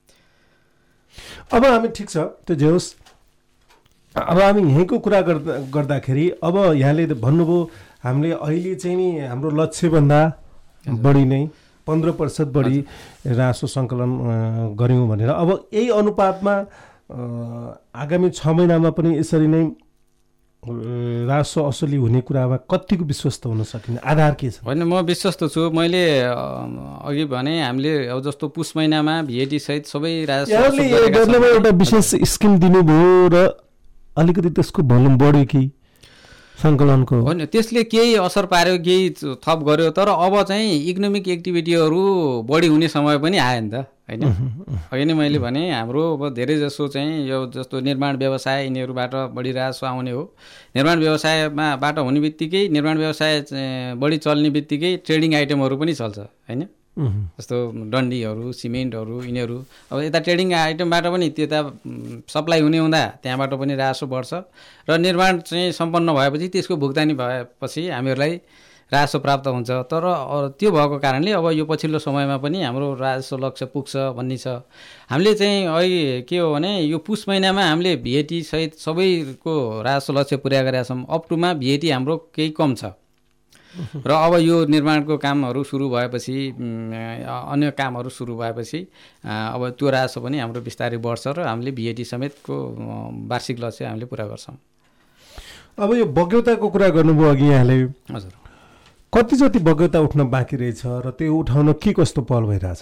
अब हामी ठिक छ त्यो जे होस्, अब हामी यहीँको कुरा गर्दाखेरि अब यहाँले भन्नुभयो हामीले अहिले चाहिँ नि हाम्रो लक्ष्यभन्दा बढी नै 15% बढी राजस्व सङ्कलन गऱ्यौँ भनेर। अब यही अनुपातमा आगामी 6 महिनामा पनि यसरी नै राजस्व असुली हुने कुरामा कतिको विश्वस्त हुन सकिने आधार के छ? होइन म विश्वस्त छु। मैले अघि भने हामीले अब जस्तो पुस महिनामा VAT सहित सबै राजस्व एउटा विशेष स्किम दिनुभयो र अलिकति त्यसको भोल्युम बढ्यो कि सङ्कलनको? होइन त्यसले केही असर पार्यो, केही थप गर्यो, तर अब चाहिँ इकोनोमिक एक्टिभिटीहरू बढी हुने समय पनि आयो नि त होइन। अघि नै मैले भने हाम्रो अब धेरै जसो चाहिँ यो जस्तो निर्माण व्यवसाय यिनीहरूबाट बढी राजस्व आउने हो। निर्माण व्यवसायबाट हुने बित्तिकै निर्माण व्यवसाय बढी चल्ने बित्तिकै ट्रेडिङ आइटमहरू पनि चल्छ होइन। जस्तो डन्डीहरू, सिमेन्टहरू यिनीहरू अब यता ट्रेडिङ आइटमबाट पनि त्यता सप्लाई हुने हुँदा त्यहाँबाट पनि राजस्व बढ्छ र निर्माण चाहिँ सम्पन्न भएपछि त्यसको भुक्तानी भएपछि हामीहरूलाई राजस्व प्राप्त हुन्छ। तर त्यो भएको कारणले अब यो पछिल्लो समयमा पनि हाम्रो राजस्व लक्ष्य पुग्छ भन्ने छ। हामीले चाहिँ अहिले के हो भने यो पुस महिनामा हामीले VAT सहित सबैको राजस्व लक्ष्य पुरा गरेका छौँ। अप टुमा VAT हाम्रो केही कम छ र अब यो निर्माणको कामहरू सुरु भएपछि अन्य कामहरू सुरु भएपछि अब त्यो राजस्व पनि हाम्रो बिस्तारै बढ्छ र हामीले VAT समेतको वार्षिक लक्ष्य हामीले पुरा गर्छौँ। अब यो बग्यौताको कुरा गर्नुभयो अघि यहाँले, हजुर, कति जति बग्यौता उठ्न बाँकी रहेछ र त्यो उठाउन के कस्तो पहल भइरहेछ?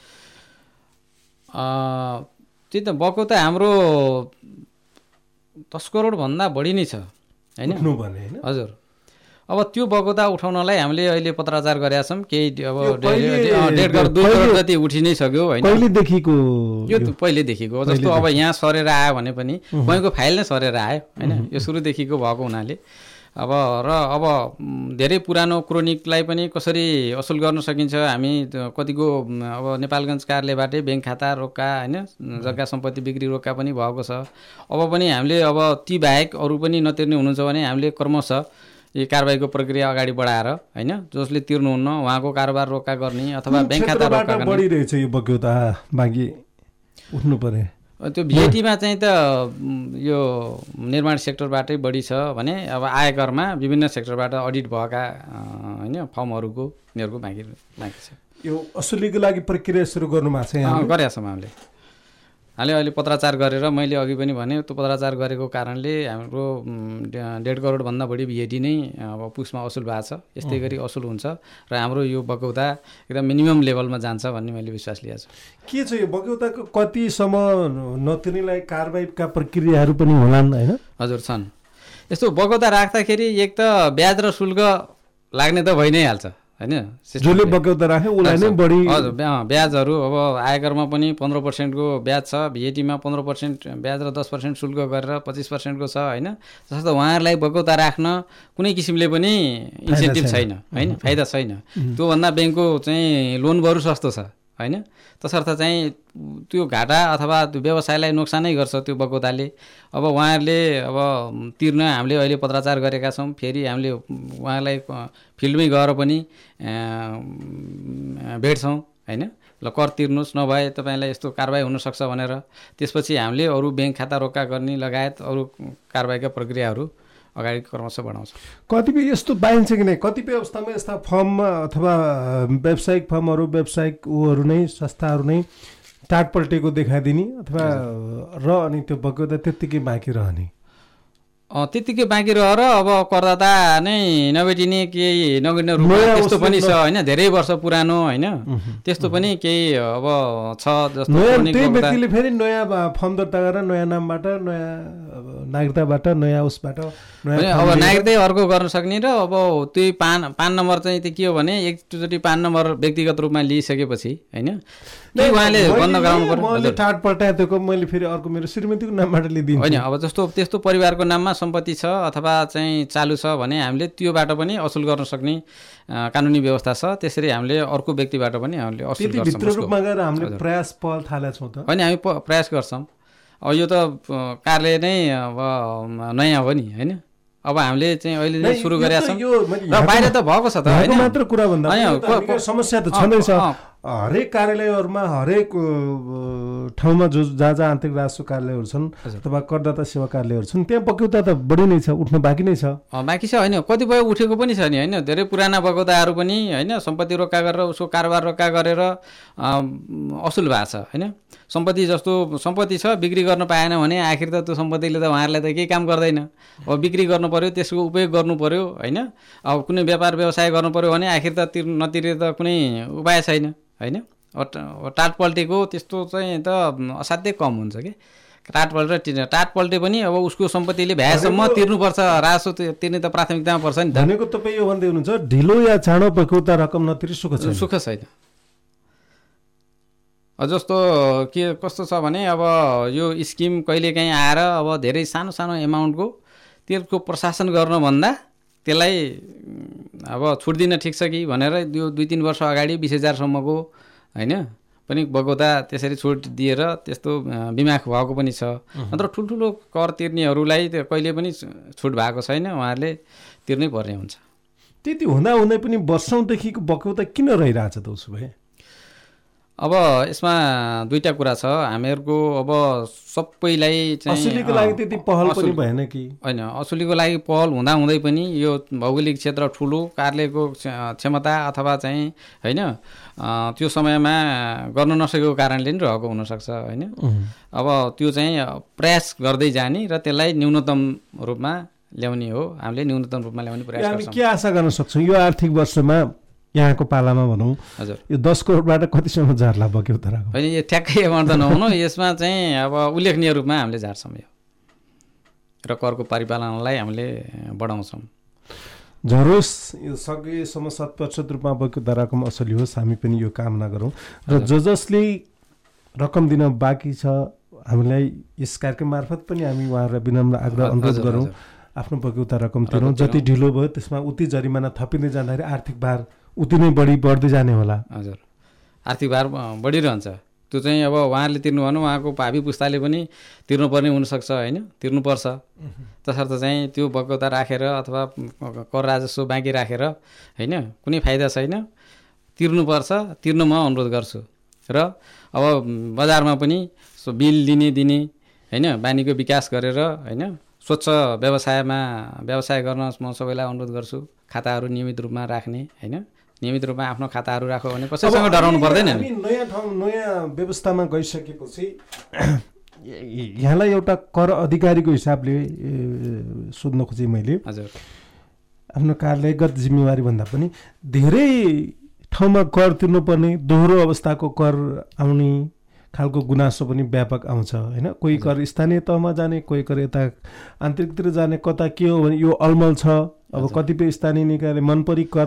त्यही त बग्यौता हाम्रो 10 करोडभन्दा बढी नै छ होइन? हजुर। अब त्यो बग्यौता उठाउनलाई हामीले अहिले पत्राचार गरेका छौँ। केही अब 1.5 करोड 2 करोड जति उठि नै सक्यो होइन? पहिलेदेखिको यो पहिलेदेखिको जस्तो अब यहाँ सरेर आयो भने पनि बैङ्कको फाइल नै सरेर आयो होइन? यो सुरुदेखिको भएको हुनाले अब धेरै पुरानो क्रोनिकलाई पनि कसरी असुल गर्न सकिन्छ, हामी कतिको अब नेपालगञ्ज कार्यालयबाटै ब्याङ्क खाता रोक्का होइन, जग्गा सम्पत्ति बिक्री रोक्का पनि भएको छ। अब पनि हामीले अब ती बाहेक अरू पनि नतिर्ने हुनुहुन्छ भने हामीले क्रमशः यो कारबाहीको प्रक्रिया अगाडि बढाएर होइन, जसले तिर्नुहुन्न उहाँको कारोबार रोक्का गर्ने अथवा ब्याङ्क खाता रोक्का गर्ने। बढिरहेछ यो बग्यौता बाँकी उठ्नु पर्यो। त्यो VATमा चाहिँ त यो निर्माण सेक्टरबाटै बढी छ भने अब आयकरमा विभिन्न सेक्टरबाट अडिट भएका होइन फर्महरूको उनीहरूको बाँकी छ। यो असुलीको लागि प्रक्रिया सुरु गर्नुभएको छ? गरेका छौँ हामीले अहिले पत्राचार गरेर, मैले अघि पनि भने त्यो पत्राचार गरेको कारणले हाम्रो 1.5 करोडभन्दा बढी VAT नै अब पुसमा असुल भएको छ। यस्तै गरी असुल हुन्छ र हाम्रो यो बग्यौता एकदम मिनिमम लेभलमा जान्छ भन्ने मैले विश्वास लिएको छु। के छ यो बग्यौताको कतिसम्म नतिर्नेलाई कारबाहीका प्रक्रियाहरू पनि होलान् होइन? हजुर, छन्। यस्तो बग्यौता राख्दाखेरि एक त ब्याज र शुल्क लाग्ने त भइ नै हाल्छ होइन? जसले बग्यौता राख्यो उसलाई नै बढी हजुर ब्याजहरू अब आयकरमा पनि 15%को ब्याज छ, VAT मा 15% ब्याज र 10% शुल्क गरेर 25%को छ होइन? जस्तो उहाँहरूलाई बग्यौता राख्न कुनै किसिमले पनि इन्सेन्टिभ छैन होइन, फाइदा छैन। त्योभन्दा ब्याङ्कको चाहिँ लोन बरु सस्तो छ होइन? तसर्थ चाहिँ त्यो घाटा अथवा त्यो व्यवसायलाई नोक्सानै गर्छ त्यो बग्यौताले। अब उहाँहरूले अब तिर्न हामीले अहिले पत्राचार गरेका छौँ। फेरि हामीले उहाँलाई फिल्डमै गएर पनि भेट्छौँ होइन? ल कर तिर्नुहोस्, नभए तपाईँलाई यस्तो कारबाही हुनसक्छ भनेर। त्यसपछि हामीले अरू ब्याङ्क खाता रोक्का गर्ने लगायत अरू कारबाहीका प्रक्रियाहरू अगाडि क्रमशः बढाउँछ। कतिपय यस्तो पाइन्छ कि नै, कतिपय अवस्थामा यस्ता फर्ममा अथवा व्यावसायिक फर्महरू व्यावसायिक ऊहरू नै संस्थाहरू नै टाटपल्टेको देखाइदिने अथवा र अनि त्यो बग्यौता त्यत्तिकै बाँकी रहने, त्यत्तिकै बाँकी रहेर अब करदाता नै नभेटिने केही नगर्ने रूपमा त्यस्तो पनि छ होइन? धेरै वर्ष पुरानो होइन? त्यस्तो पनि केही अब छ। जस्तो त्यही व्यक्तिले फेरि नयाँ फर्म दर्ता गरेर नयाँ नामबाट नयाँ नागरिकताबाट नयाँ उसबाट अब नागरिकतै अर्को गर्न सक्ने र अब त्यही पान नम्बर चाहिँ त्यो के हो भने एकचोटि पान नम्बर व्यक्तिगत रूपमा लिइसकेपछि होइन उहाँले बन्द गराउनु पर्यो। टाटपल्टाएको मैले फेरि अर्को मेरो श्रीमतीको नामबाट लिइदिन्छु होइन? अब जस्तो त्यस्तो परिवारको नाममा सम्पत्ति छ अथवा चाहिँ चालु छ भने हामीले त्योबाट पनि असुल गर्न सक्ने कानुनी व्यवस्था छ। त्यसरी हामीले अर्को व्यक्तिबाट पनि हामीले असुल गर्छौँ। भित्र रूपमा गएर हामीले प्रयास पहल थालेका छौँ त होइन? हामी प्रयास गर्छौँ। अब यो त कार्यालय नै अब नयाँ हो नि होइन? अब हामीले चाहिँ अहिले नै सुरु गरेका छौँ र बाहिर त भएको छ त होइन? मात्र कुरा भन्दा समस्या त छँदैछ। हरेक कार्यालयहरूमा हरेक ठाउँमा जहाँ जहाँ आन्तरिक राजस्व कार्यालयहरू छन् अथवा करदाता सेवा कार्यालयहरू छन् त्यहाँ बग्यौता त बढी नै छ, उठ्न बाँकी नै छ। बाँकी छ होइन? कतिपय उठेको पनि छ नि होइन? धेरै पुराना बग्यौताहरू पनि होइन? सम्पत्ति रोक्का गरेर उसको कारोबार रोक्का गरेर असुल भएको छ होइन? सम्पत्ति जस्तो सम्पत्ति छ बिक्री गर्न पाएन भने आखिर त त्यो सम्पत्तिले त उहाँहरूलाई त केही काम गर्दैन। अब बिक्री गर्नु पर्यो, त्यसको उपयोग गर्नु पर्यो होइन? अब कुनै व्यापार व्यवसाय गर्नु पर्यो भने आखिर त नतिरे त कुनै उपाय छैन होइन? टाटपल्टेको त्यस्तो चाहिँ त असाध्यै कम हुन्छ कि टाटपल्टे पनि अब उसको सम्पत्तिले भ्याएसम्म तिर्नुपर्छ, राजस्व तिर्ने त प्राथमिकतामा पर्छ नि। भनेको तपाईँ यो भन्दै हुनुहुन्छ ढिलो या चाँडो बग्यौता रकम नतिरी सुख छैन? सुख छैन। जस्तो के कस्तो छ भने अब यो स्किम कहिलेकाहीँ आएर अब धेरै सानो सानो एमाउन्टको त्यसको प्रशासन गर्नुभन्दा त्यसलाई अब छुट दिन ठिक छ कि भनेर यो 2-3 वर्ष अगाडि 20,000सम्मको होइन पनि बग्यौता त्यसरी छुट दिएर त्यस्तो बिमाख भएको पनि छ। नत्र ठुल्ठुलो कर तिर्नेहरूलाई कहिले पनि छुट भएको छैन, उहाँहरूले तिर्नै पर्ने हुन्छ। त्यति हुँदै पनि वर्षौँदेखिको बक्यौता किन रहिरहेछ त उसो भए? अब यसमा दुईटा कुरा छ। हामीहरूको अब सबैलाई चाहिँ असुलीको लागि त्यति पहल पनि भएन कि? होइन, असुलीको लागि पहल हुँदै पनि यो भौगोलिक क्षेत्र ठुलो, कार्यालयको क्षमता अथवा चाहिँ होइन त्यो समयमा गर्न नसकेको कारणले नि रहेको हुनसक्छ होइन। अब त्यो चाहिँ प्रयास गर्दै जाने र त्यसलाई न्यूनतम रूपमा ल्याउने हो। हामीले न्यूनतम रूपमा ल्याउने प्रयास गर्छौँ। के आशा गर्न सक्छौँ यो आर्थिक वर्षमा यहाँको पालामा भनौँ? हजुर, यो 10 करोडबाट कतिसम्म झार्ला बक्यौताको? होइन, यो ठ्याक्कै एमाउन्ट त नहुनु, यसमा चाहिँ अब उल्लेखनीय रूपमा हामीले झार्छौँ यो र करको परिपालनलाई हामीले बढाउँछौँ। झरोस् यो सकेसम्म 100% रूपमा बक्यौता रकम असली होस्, हामी पनि यो कामना गरौँ। र जसले रकम दिन बाँकी छ हामीलाई यस कार्यक्रम मार्फत पनि हामी उहाँहरूलाई विनम्र आग्रह अनुरोध गरौँ आफ्नो बक्यौता रकम तिरौँ। जति ढिलो भयो त्यसमा उति जरिमाना थपिँदै जाँदाखेरि आर्थिक भार उति नै बढ्दै जाने होला। हजुर, आर्थिक भार बढिरहन्छ। त्यो चाहिँ अब उहाँहरूले तिर्नु भएन, उहाँको भावी पुस्ताले पनि तिर्नुपर्ने हुनसक्छ होइन, तिर्नुपर्छ। तसर्थ चाहिँ त्यो बक्यौता राखेर अथवा कर राजस्व बाँकी राखेर होइन कुनै फाइदा छैन। तिर्नुपर्छ, तिर्नु म अनुरोध गर्छु। र अब बजारमा पनि बिल दिने होइन बानीको विकास गरेर होइन स्वच्छ व्यवसाय गर्न म सबैलाई अनुरोध गर्छु। खाताहरू नियमित रूपमा राख्ने होइन, नियमित रूपमा आफ्नो खाताहरू राख्यो भने कसैसँग डराउनु पर्दैन नि। नयाँ ठाउँ नयाँ व्यवस्थामा गइसकेपछि यहाँलाई एउटा कर अधिकारीको हिसाबले सोध्न खोजेँ मैले। हजुर, आफ्नो कार्यालयगत जिम्मेवारी भन्दा पनि धेरै ठाउँमा कर तिर्नुपर्ने, दोहोरो अवस्थाको कर आउने खालको गुनासो पनि व्यापक आउँछ होइन। कोही कर स्थानीय तहमा जाने, कोही कर यता आन्तरिकतिर जाने, कता के हो भने यो अलमल छ। अब कतिपय स्थानीय निकायले मनपरी कर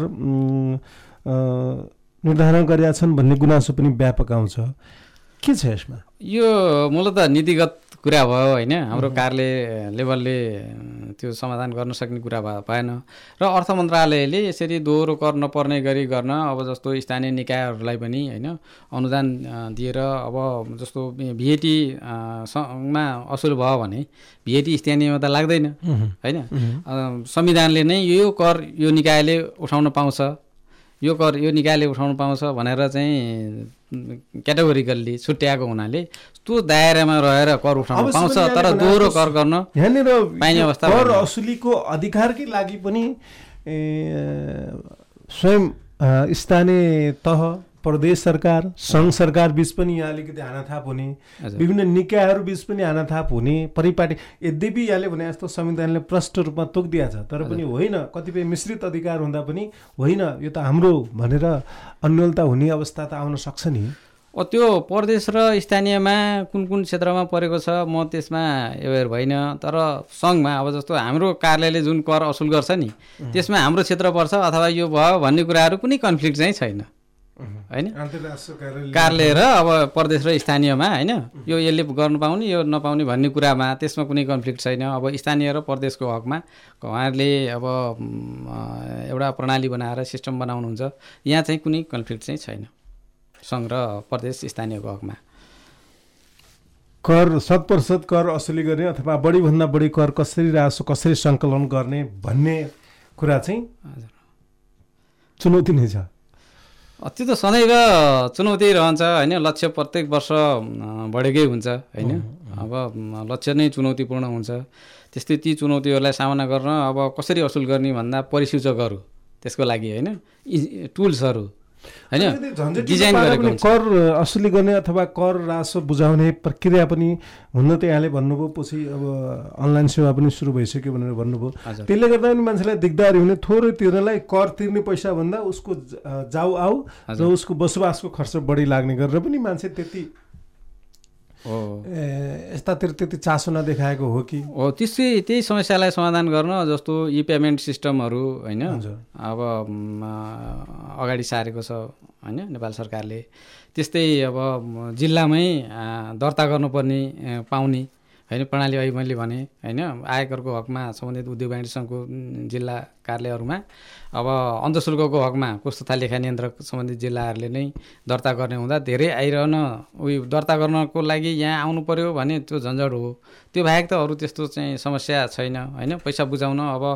निर्धारण गरेका छन् भन्ने गुनासो पनि व्यापक आउँछ। के छ यसमा? यो मूलत नीतिगत कुरा भयो होइन। हाम्रो कार्यालय लेभलले त्यो समाधान गर्न सक्ने कुरा भएन र अर्थ मन्त्रालयले यसरी दोहोरो कर नपर्ने गरी गर्न अब जस्तो स्थानीय निकायहरूलाई पनि होइन अनुदान दिएर अब जस्तो VAT मा असुल भयो भने VAT स्थानीयमा त लाग्दैन होइन। संविधानले नै यो कर यो निकायले उठाउन पाउँछ, यो कर यो निकायले उठाउन पाउँछ भनेर चाहिँ क्याटेगोरिकल्ली छुट्याएको हुनाले त्यो दायरामा रहेर कर उठाउन पाउँछ। तर दोहोरो कर गर्न यहाँनिर पाइने अवस्था कर असुलीको अधिकारकै लागि पनि स्वयं स्थानीय तह, प्रदेश सरकार, सङ्घ सरकार बीच पनि यहाँ अलिकति हानाथाप हुने, विभिन्न निकायहरू बीच पनि हानाथाप हुने परिपाटी। यद्यपि यहाँले भने जस्तो संविधानले प्रष्ट रूपमा तोकिदिएको छ, तर पनि होइन कतिपय मिश्रित अधिकार हुँदा पनि होइन यो त हाम्रो भनेर अन्यलता हुने अवस्था त आउन सक्छ नि। त्यो प्रदेश र स्थानीयमा कुन क्षेत्रमा परेको छ म त्यसमा एवेयर भइन। तर सङ्घमा अब जस्तो हाम्रो कार्यालयले जुन कर असुल गर्छ नि त्यसमा हाम्रो क्षेत्र पर्छ अथवा यो भयो भन्ने कुराहरू कुनै कन्फ्लिक्ट चाहिँ छैन होइन। कार्यालय र अब प्रदेश र स्थानीयमा होइन यो यसले गर्नु पाउने यो नपाउने भन्ने कुरामा त्यसमा कुनै कन्फ्लिक्ट छैन। अब स्थानीय र प्रदेशको हकमा उहाँहरूले अब एउटा प्रणाली बनाएर सिस्टम बनाउनुहुन्छ, यहाँ चाहिँ कुनै कन्फ्लिक्ट चाहिँ छैन सङ्घ र प्रदेश स्थानीयको हकमा। कर 100% कर असुली गर्ने अथवा बढीभन्दा बढी कर कसरी राजस्व कसरी सङ्कलन गर्ने भन्ने कुरा चाहिँ चुनौती नै छ। त्यो त सदैव चुनौती रहन्छ होइन। लक्ष्य प्रत्येक वर्ष बढेकै हुन्छ होइन। अब लक्ष्य नै चुनौतीपूर्ण हुन्छ। त्यस्तै ती चुनौतीहरूलाई सामना गर्न अब कसरी असुल गर्ने भन्दा परिसूचकहरू त्यसको लागि होइन टुल्सहरू होइन डिजाइन गरेको हुन्छ। कर असुली गर्ने अथवा कर राजस्व बुझाउने प्रक्रिया पनि हुन त यहाँले भन्नुभयो पछि अब अनलाइन सेवा पनि सुरु भइसक्यो भनेर भन्नुभयो। त्यसले गर्दा पनि मान्छेलाई दिगदारी हुने, थोरै तिर्नलाई कर तिर्ने पैसा भन्दा उसको जाउ आऊ र उसको बसोबासको खर्च बढी लाग्ने गरेर पनि मान्छे त्यति यस्तातिर त्यति चासो नदेखाएको हो कि हो। त्यही समस्यालाई समाधान गर्न जस्तो ई पेमेन्ट सिस्टमहरू होइन अब अगाडि सारेको छ होइन नेपाल सरकारले। त्यस्तै अब जिल्लामै दर्ता गर्नुपर्ने पाउने होइन प्रणाली अहिले मैले भने होइन आयकरको हकमा सम्बन्धित उद्योग वाणिज्य सङ्घको जिल्ला कार्यालयहरूमा। अब अन्तशुल्कको हकमा कोष तथा लेखा नियन्त्रक सम्बन्धित जिल्लाहरूले नै दर्ता गर्ने हुँदा धेरै आइरहन उयो दर्ता गर्नको लागि यहाँ आउनु पर्यो भने त्यो झन्झट हो। त्यो बाहेक त अरू त्यस्तो चाहिँ समस्या छैन होइन। पैसा बुझाउन अब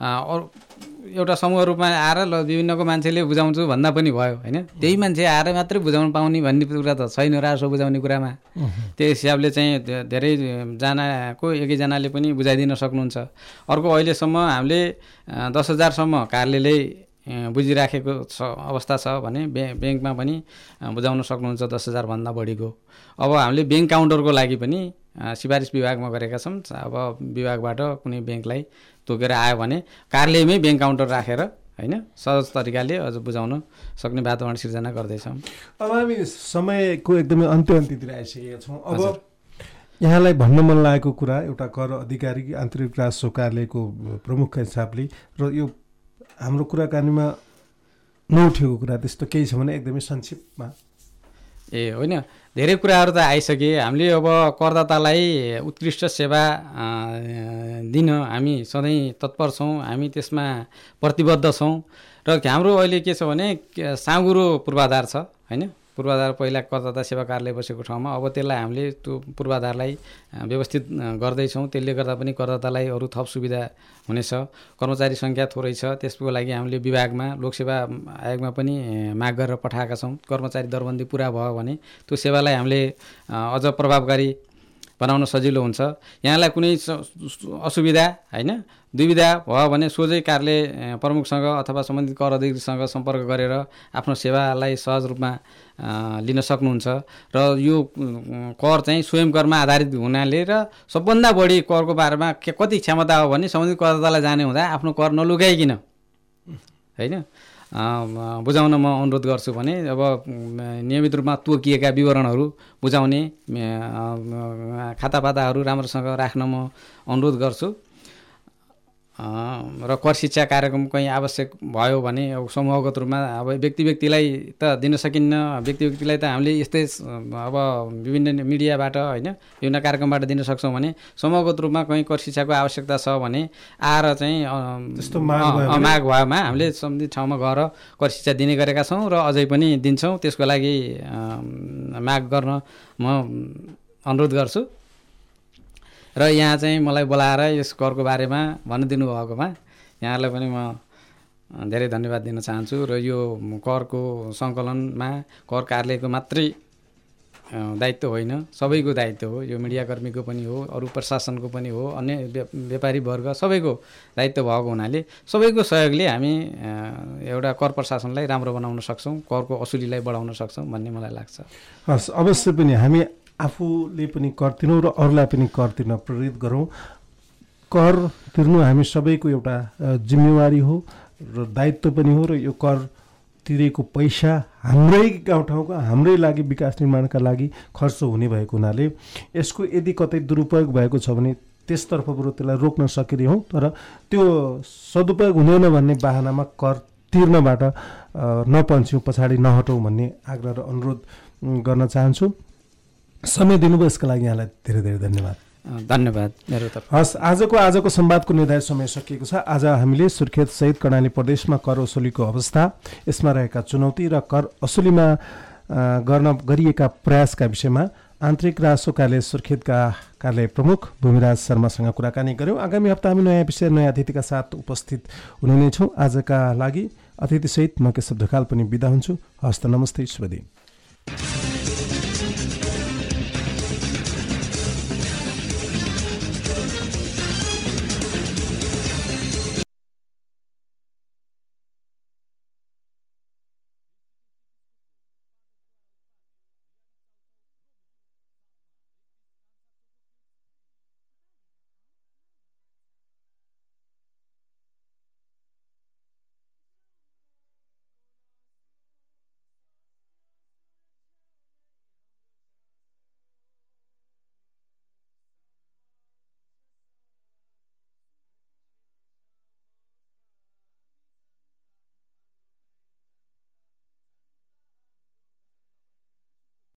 एउटा समूह रूपमा आएर ल विभिन्नको मान्छेले बुझाउँछु भन्दा पनि भयो होइन। त्यही मान्छे आएर मात्रै बुझाउनु पाउने भन्ने कुरा त छैन रासो बुझाउने कुरामा। त्यही हिसाबले चाहिँ धेरैजनाको एकैजनाले पनि बुझाइदिन सक्नुहुन्छ। अर्को अहिलेसम्म हामीले 10,000 सम्म कार्यालयले बुझिराखेको अवस्था छ भने ब्याङ्कमा पनि बुझाउन सक्नुहुन्छ 10,000 भन्दा बढीको। अब हामीले ब्याङ्क काउन्टरको लागि पनि सिफारिस विभागमा गरेका छौँ। अब विभागबाट कुनै ब्याङ्कलाई तोकेर आयो भने कार्यालयमै ब्याङ्क काउन्टर राखेर होइन सहज तरिकाले अझ बुझाउन सक्ने वातावरण सिर्जना गर्दैछौँ। अब हामी समयको एकदमै अन्त्यतिर आइसकेका छौँ। अब यहाँलाई भन्न मन लागेको कुरा एउटा कर अधिकारी आन्तरिक राजस्व कार्यालयको प्रमुखका हिसाबले र यो हाम्रो कुराकानीमा नउठेको कुरा त्यस्तो केही छ भने एकदमै संक्षिप्तमा। होइन धेरै कुराहरू त आइसके। हामीले अब करदातालाई उत्कृष्ट सेवा दिन हामी सधैँ तत्पर छौँ। हामी त्यसमा प्रतिबद्ध छौँ र हाम्रो अहिले के छ भने साँगुरो पूर्वाधार छ होइन। पूर्वाधार पहिला करदाता सेवा कार्यालय बसेको ठाउँमा अब त्यसलाई हामीले त्यो पूर्वाधारलाई व्यवस्थित गर्दैछौँ। त्यसले गर्दा पनि करदातालाई अरू थप सुविधा हुनेछ। कर्मचारी सङ्ख्या थोरै छ, त्यसको लागि हामीले विभागमा लोकसेवा आयोगमा पनि माग गरेर पठाएका छौँ। कर्मचारी दरबन्दी पुरा भयो भने त्यो सेवालाई हामीले अझ प्रभावकारी बनाउन सजिलो हुन्छ। यहाँलाई कुनै असुविधा होइन दुविधा भयो भने सोझै कार्यालय प्रमुखसँग अथवा सम्बन्धित कर अधिकारीसँग सम्पर्क गरेर आफ्नो सेवालाई सहज रूपमा लिन सक्नुहुन्छ। र यो कर चाहिँ स्वयं करमा आधारित हुनाले र सबभन्दा बढी करको बारेमा कति क्षमता हो भने सम्बन्धित करदातालाई जाने हुँदा आफ्नो कर नलुकाइकन होइन बुझाउन म अनुरोध गर्छु भने अब नियमित रूपमा तोकिएका विवरणहरू बुझाउने खातापाताहरू राम्रोसँग राख्न म अनुरोध गर्छु। र कर शिक्षा कार्यक्रम कहीँ आवश्यक भयो भने अब समूहगत रूपमा अब व्यक्तिलाई त दिन सकिन्न। व्यक्तिलाई त हामीले यस्तै अब विभिन्न मिडियाबाट होइन विभिन्न कार्यक्रमबाट दिन सक्छौँ भने समूहगत रूपमा कहीँ कर शिक्षाको आवश्यकता छ भने आएर चाहिँ त्यस्तो माग भएमा हामीले सम्बन्धित ठाउँमा गएर कर शिक्षा दिने गरेका छौँ र अझै पनि दिन्छौँ। त्यसको लागि माग गर्न म अनुरोध गर्छु। र यहाँ चाहिँ मलाई बोलाएर यस करको बारेमा भनिदिनु भएकोमा यहाँलाई पनि म धेरै धन्यवाद दिन चाहन्छु। र यो करको सङ्कलनमा कर कार्यालयको मात्रै दायित्व होइन, सबैको दायित्व हो। यो मिडियाकर्मीको पनि हो, अरू प्रशासनको पनि हो, अन्य व्यापारी वर्ग सबैको दायित्व भएको हुनाले सबैको सहयोगले हामी एउटा कर प्रशासनलाई राम्रो बनाउन सक्छौँ, करको असुलीलाई बढाउन सक्छौँ भन्ने मलाई लाग्छ। हस्, अवश्य पनि हामी आफूले पनि कर तिर्नु र अरूलाई पनि कर तिर्न प्रेरित गरौँ। कर तिर्नु हामी सबैको एउटा जिम्मेवारी हो र दायित्व पनि हो। र यो कर तिरेको पैसा हाम्रै गाउँठाउँको हाम्रै लागि विकास निर्माणका लागि खर्च हुने भएको हुनाले यसको यदि कतै दुरुपयोग भएको छ भने त्यसतर्फ बरु त्यसलाई रोक्न सकिने हौँ। तर त्यो सदुपयोग हुँदैन भन्ने बाहनामा कर तिर्नबाट नपन्छौँ, पछाडि नहटौँ भन्ने आग्रह र अनुरोध गर्न चाहन्छु। समय दिनुभयो यसका लागि यहाँलाई धेरै धेरै धन्यवाद। धन्यवाद मेरो तर्फ। हस्, आजको संवादको निर्धारित समय सकिएको छ। आज हामीले सुर्खेत सहित कर्णाली प्रदेशमा कर असुलीको अवस्था, यसमा रहेका चुनौती र कर असुलीमा गरिएका प्रयासका विषयमा आन्तरिक राजस्व कार्यालय सुर्खेतका कार्यालय प्रमुख भूमिराज शर्मासँग कुराकानी गऱ्यौँ। आगामी हप्ता हामी नयाँ विषय नयाँ अतिथिका साथ उपस्थित हुने नै छौँ। आजका लागि अतिथिसहित म केशव ढकाल पनि बिदा हुन्छु। हस्त, नमस्ते, शुभ दिन।